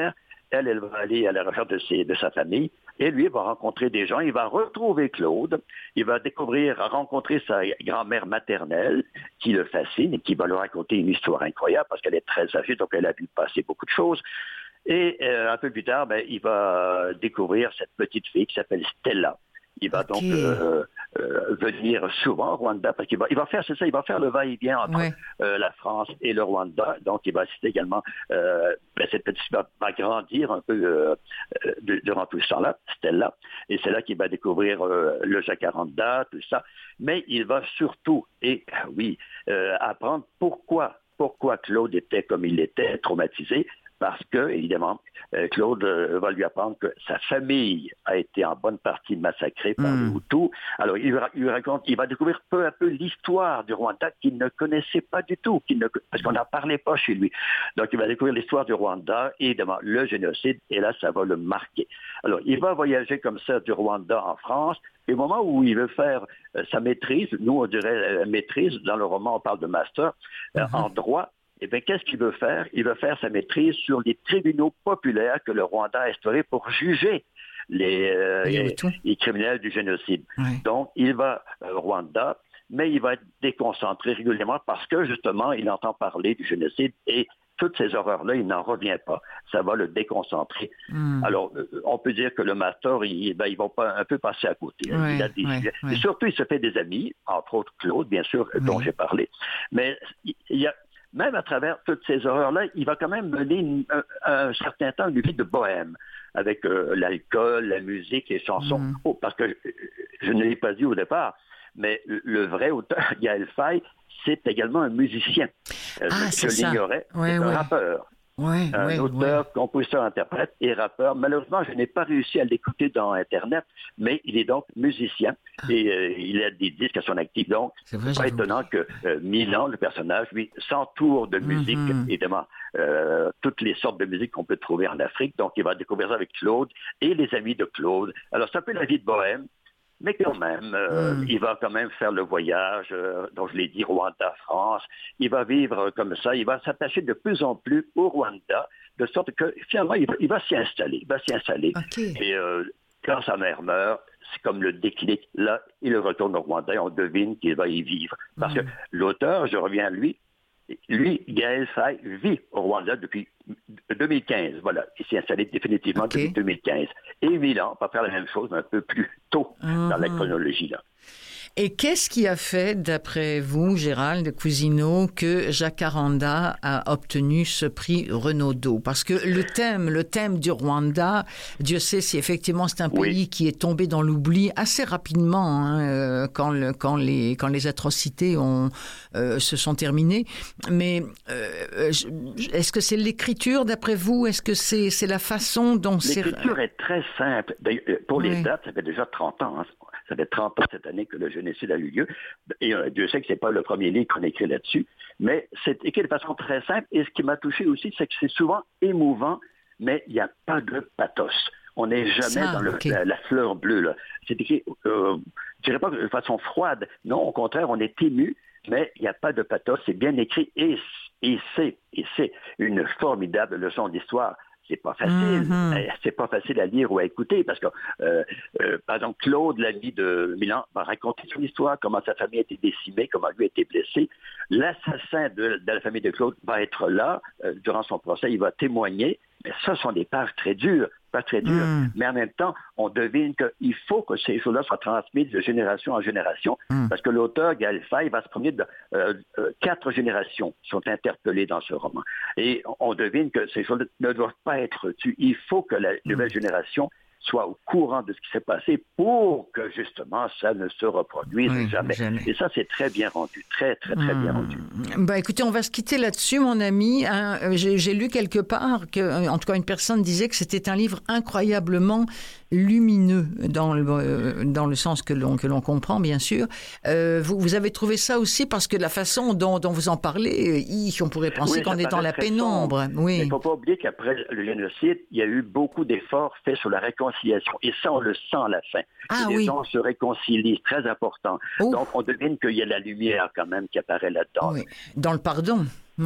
H: elle, elle va aller à la recherche de, ses, de sa famille, et lui, il va rencontrer des gens, il va retrouver Claude, il va découvrir, rencontrer sa grand-mère maternelle, qui le fascine, et qui va lui raconter une histoire incroyable, parce qu'elle est très âgée, donc elle a vu passer beaucoup de choses. Et euh, un peu plus tard, ben, il va découvrir cette petite fille qui s'appelle Stella. Il va okay. donc euh, euh, venir souvent au Rwanda, parce qu'il va, il va faire, c'est ça, il va faire le va-et-vient entre ouais. euh, la France et le Rwanda. Donc, il va assister également, euh, ben, cette petite fille va, va grandir un peu euh, de, durant tout ce temps-là, Stella. Et c'est là qu'il va découvrir euh, le jacaranda, tout ça. Mais il va surtout, et oui, euh, apprendre pourquoi, pourquoi Claude était comme il était, traumatisé. Parce que, évidemment, Claude va lui apprendre que sa famille a été en bonne partie massacrée par mmh. les Hutus. Alors, il, il raconte, il va découvrir peu à peu l'histoire du Rwanda qu'il ne connaissait pas du tout, qu'il ne, parce qu'on n'en parlait pas chez lui. Donc, il va découvrir l'histoire du Rwanda et, évidemment, le génocide, et là, ça va le marquer. Alors, il va voyager comme ça du Rwanda en France, et au moment où il veut faire euh, sa maîtrise, nous, on dirait euh, maîtrise, dans le roman, on parle de master, euh, mmh. en droit. Eh bien, qu'est-ce qu'il veut faire? Il veut faire sa maîtrise sur les tribunaux populaires que le Rwanda a instaurés pour juger les, euh, les, les criminels du génocide. Oui. Donc, il va au Rwanda, mais il va être déconcentré régulièrement parce que, justement, il entend parler du génocide et toutes ces horreurs-là, il n'en revient pas. Ça va le déconcentrer. Mm. Alors, on peut dire que le master, il, ben, ils vont pas un peu passer à côté.
A: Oui,
H: il a des,
A: oui,
H: oui.
A: Et
H: surtout, il se fait des amis, entre autres Claude, bien sûr, oui. dont j'ai parlé. Mais il y a même à travers toutes ces horreurs-là, il va quand même mener une, un, un certain temps une vie de bohème, avec euh, l'alcool, la musique, les chansons. Mm. Oh, parce que je, je ne l'ai pas dit au départ, mais le vrai auteur, Gaël Faye, c'est également un musicien.
A: Ah,
H: je
A: c'est
H: l'ignorais,
A: ouais,
H: c'est
A: ouais.
H: un rappeur.
A: Ouais,
H: un
A: ouais,
H: auteur,
A: ouais.
H: compositeur, interprète et rappeur. Malheureusement, je n'ai pas réussi à l'écouter dans Internet, mais il est donc musicien ah. et euh, il a des disques à son actif. Donc, c'est vrai, pas étonnant oublié. que euh, Milan, le personnage, lui, s'entoure de musique, mm-hmm. évidemment, euh, toutes les sortes de musique qu'on peut trouver en Afrique. Donc, il va découvrir ça avec Claude et les amis de Claude. Alors, c'est un peu la vie de bohème. Mais quand même, euh, mm. il va quand même faire le voyage, euh, dont je l'ai dit, Rwanda-France. Il va vivre comme ça. Il va s'attacher de plus en plus au Rwanda, de sorte que finalement, il va, il va s'y installer. Il va s'y installer.
A: Okay.
H: Et euh, quand sa mère meurt, c'est comme le déclic. Là, il retourne au Rwanda et on devine qu'il va y vivre. Parce mm. que l'auteur, je reviens à lui, lui, Gaël Faye, vit au Rwanda depuis deux mille quinze. Voilà, il s'est installé définitivement okay. depuis deux mille quinze. Et Milan va faire la même chose, mais un peu plus tôt mm-hmm. dans la chronologie, là.
A: Et qu'est-ce qui a fait, d'après vous, Gérald Cousineau, que Jacaranda a obtenu ce prix Renaudot? Parce que le thème, le thème du Rwanda, Dieu sait si effectivement c'est un pays oui. qui est tombé dans l'oubli assez rapidement hein, quand, le, quand, les, quand les atrocités ont, euh, se sont terminées. Mais euh, est-ce que c'est l'écriture, d'après vous? Est-ce que c'est, c'est la façon dont c'est...
H: L'écriture est très simple. Pour les oui. dates, ça fait déjà trente ans. Hein. Ça fait trente ans cette année que le génocide a eu lieu. Et euh, Dieu sait que ce n'est pas le premier livre qu'on écrit là-dessus. Mais c'est écrit de façon très simple. Et ce qui m'a touché aussi, c'est que c'est souvent émouvant, mais il n'y a pas de pathos. On n'est jamais Ça, dans le, okay. la, la fleur bleue. Là. C'est écrit, euh, je ne dirais pas de façon froide. Non, au contraire, on est ému, mais il n'y a pas de pathos. C'est bien écrit et, et, c'est, et c'est une formidable leçon d'histoire. C'est pas facile. Mm-hmm. C'est pas facile à lire ou à écouter parce que, euh, euh, par exemple, Claude, l'ami de Milan, va raconter son histoire, comment sa famille a été décimée, comment lui a été blessé. L'assassin de, de la famille de Claude va être là euh, durant son procès, il va témoigner. Mais ça sont des pages très dures, pas très dures. Mm. Mais en même temps, on devine qu'il faut que ces choses-là soient transmises de génération en génération, mm. parce que l'auteur, Gaël Faye, va se promener de euh, euh, quatre générations sont interpellées dans ce roman. Et on devine que ces choses ne doivent pas être tues. Il faut que la nouvelle mm. génération soit au courant de ce qui s'est passé pour que, justement, ça ne se reproduise oui, jamais. jamais. Et ça, c'est très bien rendu, très, très, très mmh. bien rendu.
A: Bah, écoutez, on va se quitter là-dessus, mon ami. Hein, j'ai, j'ai lu quelque part que, en tout cas, une personne disait que c'était un livre incroyablement lumineux, dans le, dans le sens que l'on, que l'on comprend, bien sûr. Euh, vous, vous avez trouvé ça aussi parce que la façon dont, dont vous en parlez, on pourrait penser oui, qu'on est dans la pénombre. Oui.
H: Il ne faut pas oublier qu'après le génocide, il y a eu beaucoup d'efforts faits sur la réconciliation. Et ça, on le sent à la fin.
A: Ah,
H: les
A: oui.
H: gens se réconcilient, c'est très important. Ouf. Donc, on devine qu'il y a la lumière quand même qui apparaît là-dedans.
A: Oui. Dans le pardon, oui.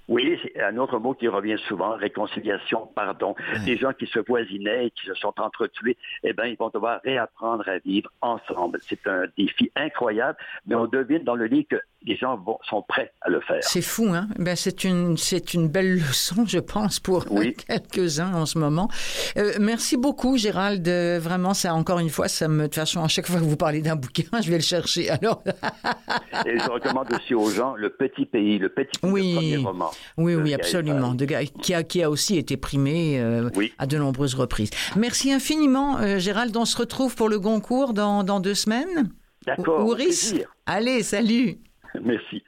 H: Oui, c'est un autre mot qui revient souvent, réconciliation, pardon. Ouais. Des gens qui se voisinaient et qui se sont entretués, eh bien, ils vont devoir réapprendre à vivre ensemble. C'est un défi incroyable, mais on devine dans le livre que les gens vont, sont prêts à le faire.
A: C'est fou, hein? Ben, c'est une, c'est une belle leçon, je pense, pour oui. quelques-uns en ce moment. Euh, merci beaucoup, Gérald. Vraiment, ça, encore une fois, ça me, de toute façon, à chaque fois que vous parlez d'un bouquin, je vais le chercher. Alors.
H: Et je recommande aussi aux gens Le Petit Pays, le Petit Pays,
A: oui.
H: le premier roman.
A: Oui, oui, absolument. De, qui, a, qui a aussi été primé euh, oui. à de nombreuses reprises. Merci infiniment, euh, Gérald. On se retrouve pour le Goncourt dans, dans deux semaines.
H: D'accord.
A: Ouris. Allez, salut.
H: Merci.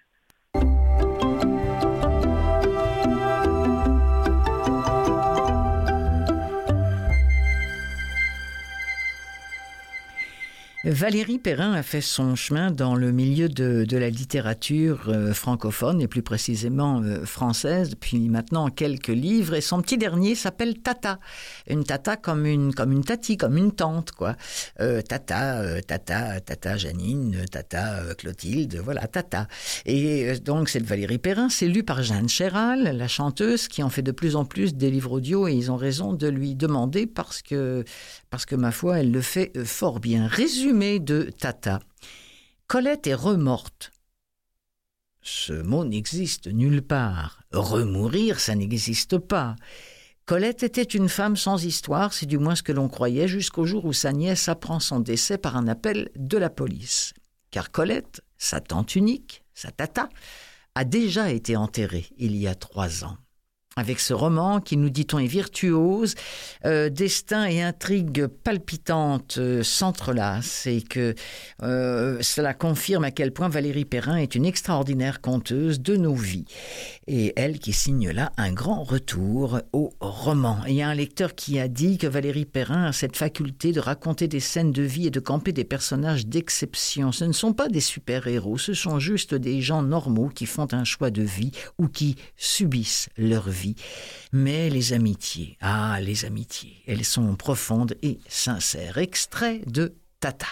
A: Valérie Perrin a fait son chemin dans le milieu de, de la littérature euh, francophone et plus précisément euh, française depuis maintenant quelques livres, et son petit dernier s'appelle Tata. Une tata comme une, comme une tati, comme une tante, quoi. Euh, tata, euh, tata, tata Janine, tata euh, Clotilde, voilà, Tata. Et euh, donc c'est de Valérie Perrin, c'est lu par Jeanne Chéral, la chanteuse, qui en fait de plus en plus des livres audio, et ils ont raison de lui demander parce que, parce que ma foi, elle le fait fort bien. Résumé de Tata. Colette est remorte. Ce mot n'existe nulle part. Remourir, ça n'existe pas. Colette était une femme sans histoire, c'est du moins ce que l'on croyait, jusqu'au jour où sa nièce apprend son décès par un appel de la police. Car Colette, sa tante unique, sa tata, a déjà été enterrée il y a trois ans. Avec ce roman qui, nous dit-on, est virtuose, euh, destin et intrigue palpitantes euh, s'entrelacent, et que euh, cela confirme à quel point Valérie Perrin est une extraordinaire conteuse de nos vies. Et elle qui signe là un grand retour au roman. Il y a un lecteur qui a dit que Valérie Perrin a cette faculté de raconter des scènes de vie et de camper des personnages d'exception. Ce ne sont pas des super-héros, ce sont juste des gens normaux qui font un choix de vie ou qui subissent leur vie. Mais les amitiés, ah, les amitiés, elles sont profondes et sincères. Extrait de Tata.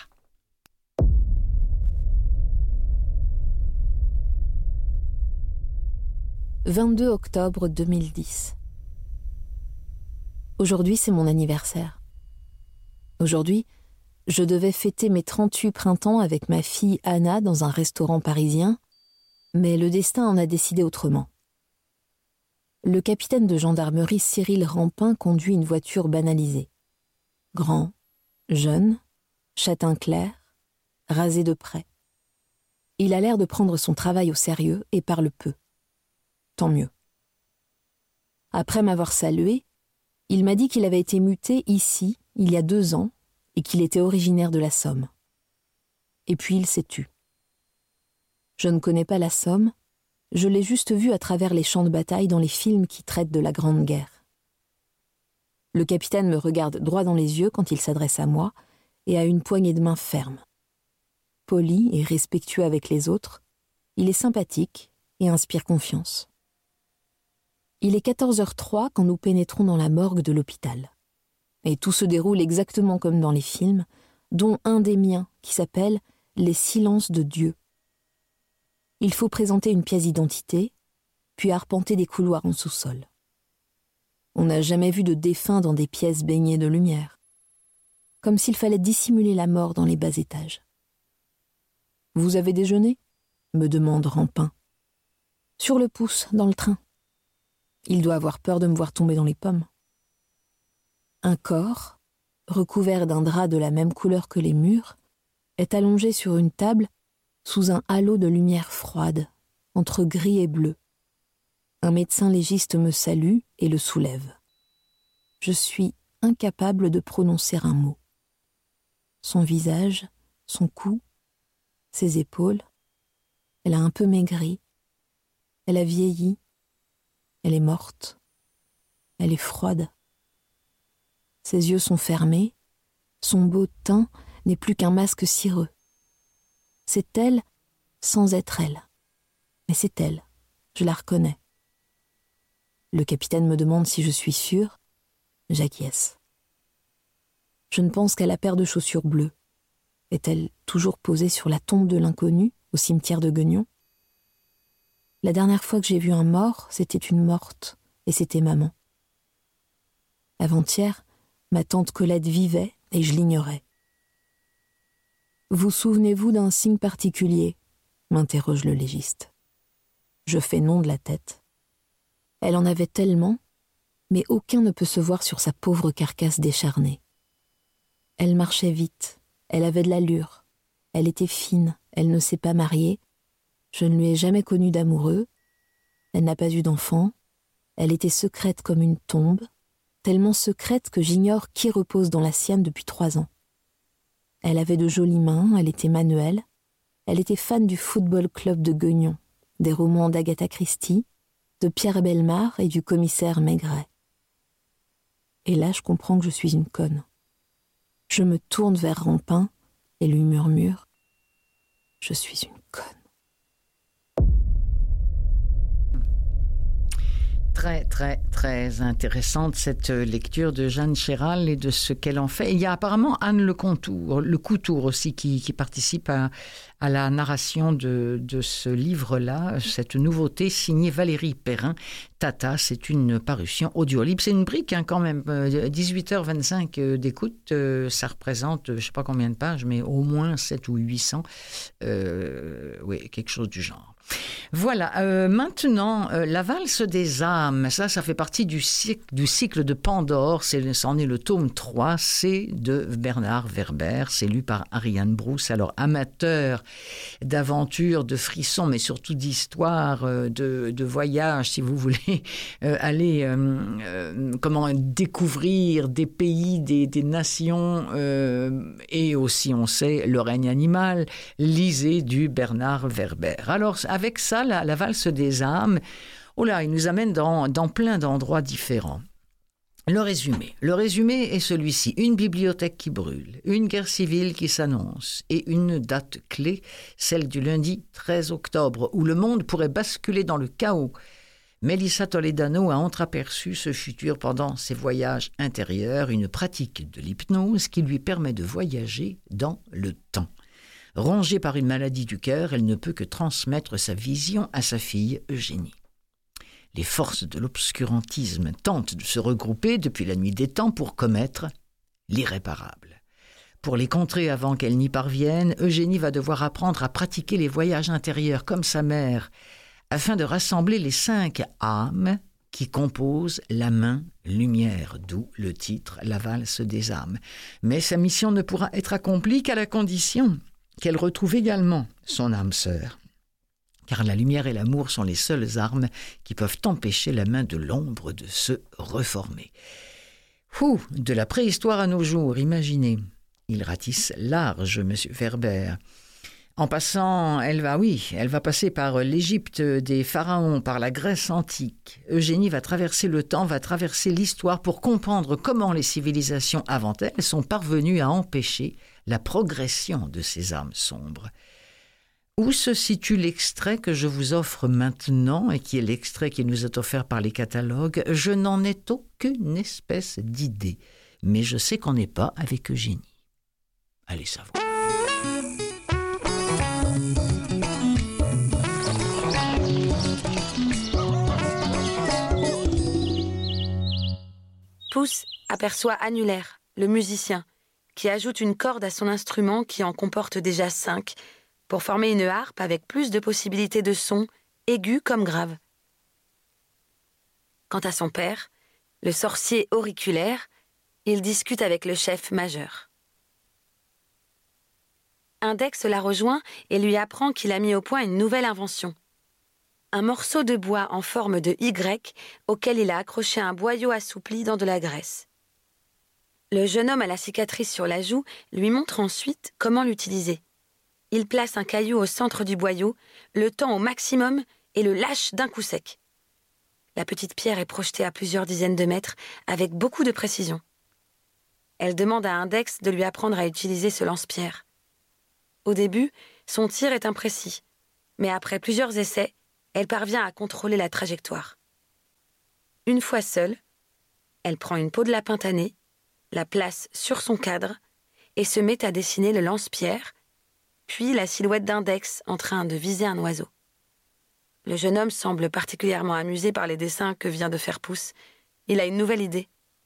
J: vingt-deux octobre deux mille dix. Aujourd'hui, c'est mon anniversaire. Aujourd'hui, je devais fêter mes trente-huit printemps avec ma fille Anna dans un restaurant parisien, mais le destin en a décidé autrement. Le capitaine de gendarmerie Cyril Rampin conduit une voiture banalisée. Grand, jeune, châtain clair, rasé de près. Il a l'air de prendre son travail au sérieux et parle peu. Tant mieux. Après m'avoir salué, il m'a dit qu'il avait été muté ici, il y a deux ans, et qu'il était originaire de la Somme. Et puis il s'est tu. Je ne connais pas la Somme, je l'ai juste vu à travers les champs de bataille dans les films qui traitent de la Grande Guerre. Le capitaine me regarde droit dans les yeux quand il s'adresse à moi et a une poignée de main ferme. Poli et respectueux avec les autres, il est sympathique et inspire confiance. Il est quatorze heures trois quand nous pénétrons dans la morgue de l'hôpital. Et tout se déroule exactement comme dans les films, dont un des miens qui s'appelle « Les silences de Dieu ». Il faut présenter une pièce d'identité, puis arpenter des couloirs en sous-sol. On n'a jamais vu de défunt dans des pièces baignées de lumière, comme s'il fallait dissimuler la mort dans les bas étages. « Vous avez déjeuné ?» me demande Rampin. « Sur le pouce, dans le train. » Il doit avoir peur de me voir tomber dans les pommes. Un corps, recouvert d'un drap de la même couleur que les murs, est allongé sur une table sous un halo de lumière froide, entre gris et bleu. Un médecin légiste me salue et le soulève. Je suis incapable de prononcer un mot. Son visage, son cou, ses épaules, elle a un peu maigri, elle a vieilli, elle est morte, elle est froide. Ses yeux sont fermés, son beau teint n'est plus qu'un masque cireux. C'est elle sans être elle. Mais c'est elle, je la reconnais. Le capitaine me demande si je suis sûre. J'acquiesce. Je ne pense qu'à la paire de chaussures bleues. Est-elle toujours posée sur la tombe de l'inconnu, au cimetière de Guignon ? La dernière fois que j'ai vu un mort, c'était une morte, et c'était maman. Avant-hier, ma tante Colette vivait, et je l'ignorais. Vous souvenez-vous d'un signe particulier ? M'interroge le légiste. Je fais non de la tête. Elle en avait tellement, mais aucun ne peut se voir sur sa pauvre carcasse décharnée. Elle marchait vite, elle avait de l'allure, elle était fine, elle ne s'est pas mariée, je ne lui ai jamais connu d'amoureux, elle n'a pas eu d'enfant, elle était secrète comme une tombe, tellement secrète que j'ignore qui repose dans la sienne depuis trois ans. Elle avait de jolies mains, elle était manuelle, elle était fan du football club de Guignon, des romans d'Agatha Christie, de Pierre Bellemare et du commissaire Maigret. Et là, je comprends que je suis une conne. Je me tourne vers Rampin et lui murmure « Je suis une conne ».
A: Très, très, très intéressante cette lecture de Jeanne Chéral et de ce qu'elle en fait. Il y a apparemment Anne Le Contour, Le Coutour aussi qui, qui participe à, à la narration de, de ce livre-là, cette nouveauté signée Valérie Perrin. Tata, c'est une parution audio libre. C'est une brique hein, quand même, dix-huit heures vingt-cinq d'écoute, euh, ça représente je ne sais pas combien de pages, mais au moins sept ou huit cents. Euh, oui, quelque chose du genre. Voilà, euh, maintenant, euh, la valse des âmes, ça, ça fait partie du cycle, du cycle de Pandore, c'est, c'en est le tome trois, c'est de Bernard Werber, c'est lu par Ariane Brousse, alors amateur d'aventures, de frissons, mais surtout d'histoires, euh, de, de voyages, si vous voulez, euh, aller euh, euh, comment découvrir des pays, des, des nations, euh, et aussi, on sait, le règne animal, lisez du Bernard Werber. Alors, avec ça, la, la valse des âmes, oh là, il nous amène dans, dans plein d'endroits différents. Le résumé. Le résumé est celui-ci. Une bibliothèque qui brûle, une guerre civile qui s'annonce et une date clé, celle du lundi treize octobre, où le monde pourrait basculer dans le chaos. Melissa Toledano a entreaperçu ce futur pendant ses voyages intérieurs, une pratique de l'hypnose qui lui permet de voyager dans le temps. Rongée par une maladie du cœur, elle ne peut que transmettre sa vision à sa fille Eugénie. Les forces de l'obscurantisme tentent de se regrouper depuis la nuit des temps pour commettre l'irréparable. Pour les contrer avant qu'elle n'y parvienne, Eugénie va devoir apprendre à pratiquer les voyages intérieurs comme sa mère, afin de rassembler les cinq âmes qui composent la main lumière, d'où le titre « La valse des âmes ». Mais sa mission ne pourra être accomplie qu'à la condition qu'elle retrouve également son âme sœur. Car la lumière et l'amour sont les seules armes qui peuvent empêcher la main de l'ombre de se reformer. Ouh, de la préhistoire à nos jours, imaginez. Il ratisse large, monsieur Werber. En passant, elle va, oui, elle va passer par l'Égypte des pharaons, par la Grèce antique. Eugénie va traverser le temps, va traverser l'histoire pour comprendre comment les civilisations avant elle sont parvenues à empêcher la progression de ces âmes sombres. Où se situe l'extrait que je vous offre maintenant et qui est l'extrait qui nous est offert par les catalogues? Je n'en ai aucune espèce d'idée, mais je sais qu'on n'est pas avec Eugénie. Allez savoir.
K: Pouce aperçoit Annulaire, le musicien, qui ajoute une corde à son instrument qui en comporte déjà cinq, pour former une harpe avec plus de possibilités de sons, aigus comme graves. Quant à son père, le sorcier auriculaire, il discute avec le chef majeur. Index la rejoint et lui apprend qu'il a mis au point une nouvelle invention. Un morceau de bois en forme de Y auquel il a accroché un boyau assoupli dans de la graisse. Le jeune homme à la cicatrice sur la joue lui montre ensuite comment l'utiliser. Il place un caillou au centre du boyau, le tend au maximum et le lâche d'un coup sec. La petite pierre est projetée à plusieurs dizaines de mètres avec beaucoup de précision. Elle demande à Index de lui apprendre à utiliser ce lance-pierre. Au début, son tir est imprécis, mais après plusieurs essais, elle parvient à contrôler la trajectoire. Une fois seule, elle prend une peau de lapin tanné, la place sur son cadre et se met à dessiner le lance-pierre, puis la silhouette d'Index en train de viser un oiseau. Le jeune homme semble particulièrement amusé par les dessins que vient de faire Pouce. Il a une nouvelle idée.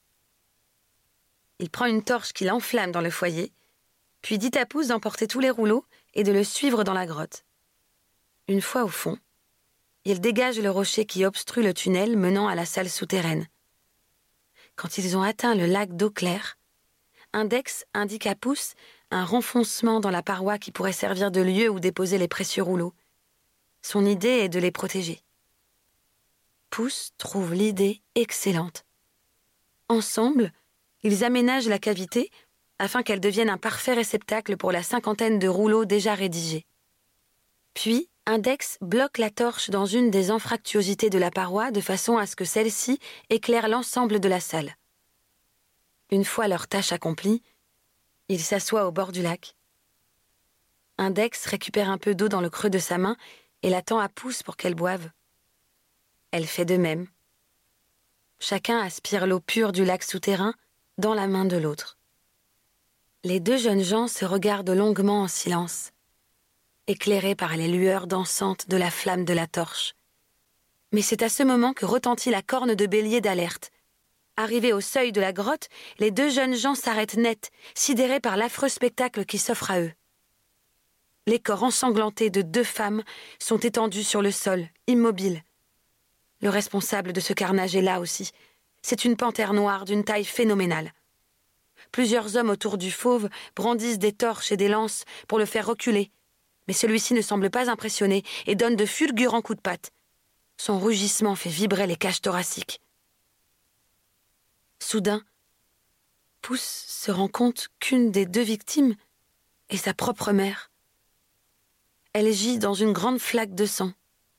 K: Il prend une torche qu'il enflamme dans le foyer, puis dit à Pouce d'emporter tous les rouleaux et de le suivre dans la grotte. Une fois au fond, il dégage le rocher qui obstrue le tunnel menant à la salle souterraine. Quand ils ont atteint le lac d'eau claire, Index indique à Pouce un renfoncement dans la paroi qui pourrait servir de lieu où déposer les précieux rouleaux. Son idée est de les protéger. Pouce trouve l'idée excellente. Ensemble, ils aménagent la cavité afin qu'elle devienne un parfait réceptacle pour la cinquantaine de rouleaux déjà rédigés. Puis, Index bloque la torche dans une des anfractuosités de la paroi de façon à ce que celle-ci éclaire l'ensemble de la salle. Une fois leur tâche accomplie, ils s'assoient au bord du lac. Index récupère un peu d'eau dans le creux de sa main et la tend à Pouce pour qu'elle boive. Elle fait de même. Chacun aspire l'eau pure du lac souterrain dans la main de l'autre. Les deux jeunes gens se regardent longuement en silence, éclairés par les lueurs dansantes de la flamme de la torche. Mais c'est à ce moment que retentit la corne de bélier d'alerte. Arrivés au seuil de la grotte, les deux jeunes gens s'arrêtent net, sidérés par l'affreux spectacle qui s'offre à eux. Les corps ensanglantés de deux femmes sont étendus sur le sol, immobiles. Le responsable de ce carnage est là aussi. C'est une panthère noire d'une taille phénoménale. Plusieurs hommes autour du fauve brandissent des torches et des lances pour le faire reculer, mais celui-ci ne semble pas impressionné et donne de fulgurants coups de patte. Son rugissement fait vibrer les cages thoraciques. Soudain, Pouce se rend compte qu'une des deux victimes est sa propre mère. Elle gît dans une grande flaque de sang.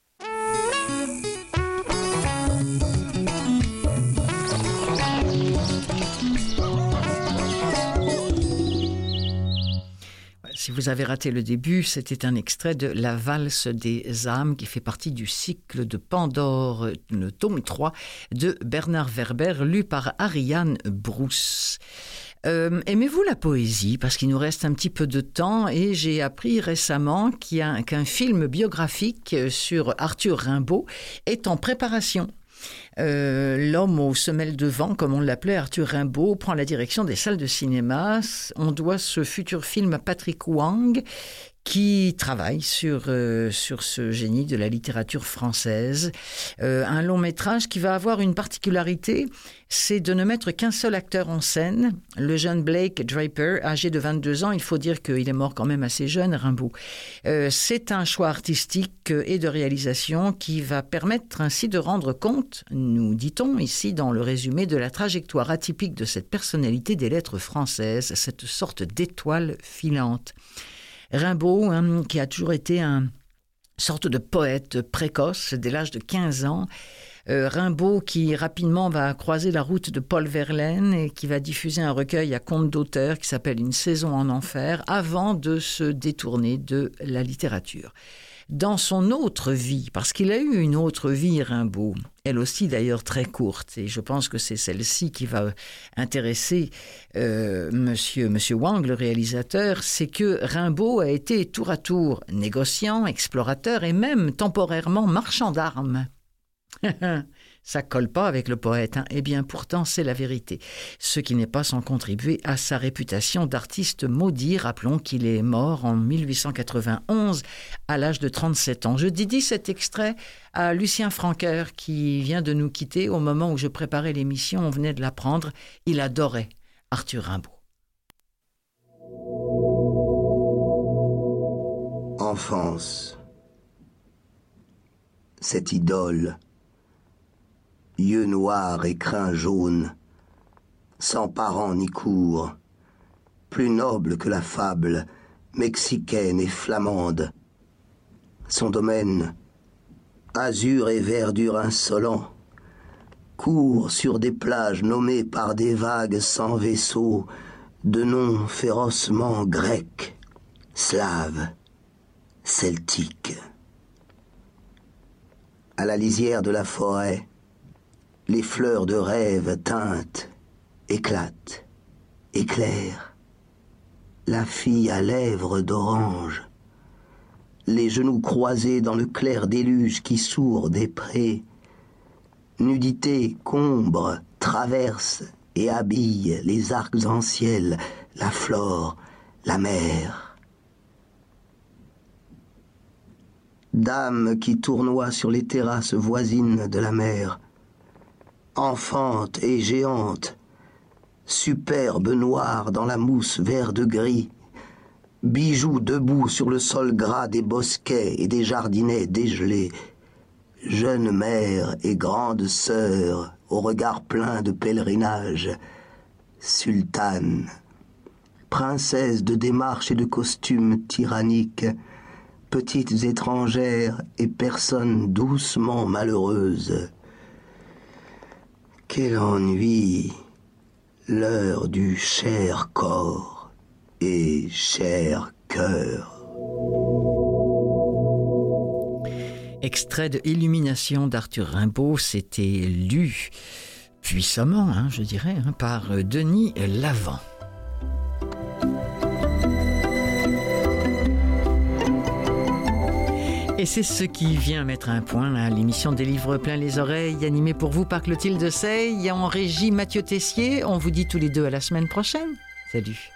A: Si vous avez raté le début, c'était un extrait de La valse des âmes qui fait partie du cycle de Pandore, le tome trois de Bernard Werber, lu par Ariane Brousse. Euh, aimez-vous la poésie? Parce qu'il nous reste un petit peu de temps et j'ai appris récemment qu'il y a, qu'un film biographique sur Arthur Rimbaud est en préparation. Euh, l'homme aux semelles de vent, comme on l'appelait, Arthur Rimbaud, prend la direction des salles de cinéma. On doit ce futur film à Patrick Wang, qui travaille sur, euh, sur ce génie de la littérature française. Euh, un long métrage qui va avoir une particularité, c'est de ne mettre qu'un seul acteur en scène, le jeune Blake Draper, âgé de vingt-deux ans. Il faut dire qu'il est mort quand même assez jeune, Rimbaud. Euh, c'est un choix artistique et de réalisation qui va permettre ainsi de rendre compte, nous dit-on ici dans le résumé, de la trajectoire atypique de cette personnalité des lettres françaises, cette sorte d'étoile filante. Rimbaud, hein, qui a toujours été une sorte de poète précoce dès l'âge de quinze ans. Euh, Rimbaud qui rapidement va croiser la route de Paul Verlaine et qui va diffuser un recueil à contes d'auteur qui s'appelle Une saison en enfer avant de se détourner de la littérature. Dans son autre vie, parce qu'il a eu une autre vie, Rimbaud, elle aussi d'ailleurs très courte, et je pense que c'est celle-ci qui va intéresser euh, monsieur, monsieur Wang, le réalisateur, c'est que Rimbaud a été tour à tour négociant, explorateur et même temporairement marchand d'armes. Ça colle pas avec le poète, hein. Eh bien, pourtant, c'est la vérité. Ce qui n'est pas sans contribuer à sa réputation d'artiste maudit. Rappelons qu'il est mort en mille huit cent quatre-vingt-onze, à l'âge de trente-sept ans. Je dédie cet extrait à Lucien Francoeur, qui vient de nous quitter au moment où je préparais l'émission. On venait de l'apprendre. Il adorait Arthur Rimbaud.
F: Enfance. Cette idole, yeux noirs et crins jaunes, sans parents ni cour, plus noble que la fable, mexicaine et flamande. Son domaine, azur et verdure insolent, court sur des plages nommées par des vagues sans vaisseau, de noms férocement grecs, slaves, celtiques. À la lisière de la forêt, les fleurs de rêve teintent, éclatent, éclairent. La fille à lèvres d'orange,
L: les genoux croisés dans le clair déluge qui sourd des prés. Nudité combre, traverse et habille les arcs en ciel, la flore, la mer. Dame qui tournoie sur les terrasses voisines de la mer, enfante et géante, superbe noire dans la mousse vert de gris, bijoux debout sur le sol gras des bosquets et des jardinets dégelés, jeune mère et grande sœur au regard plein de pèlerinage, sultane, princesse de démarche et de costume tyrannique, petites étrangères et personnes doucement malheureuses. Quel ennui, l'heure du cher corps et cher cœur.
A: Extrait de Illumination d'Arthur Rimbaud, c'était lu puissamment, hein, je dirais, hein, par Denis Lavant. Et c'est ce qui vient mettre un point à l'émission des livres plein les oreilles, animée pour vous par Clotilde Sey, en régie Mathieu Tessier. On vous dit tous les deux à la semaine prochaine. Salut.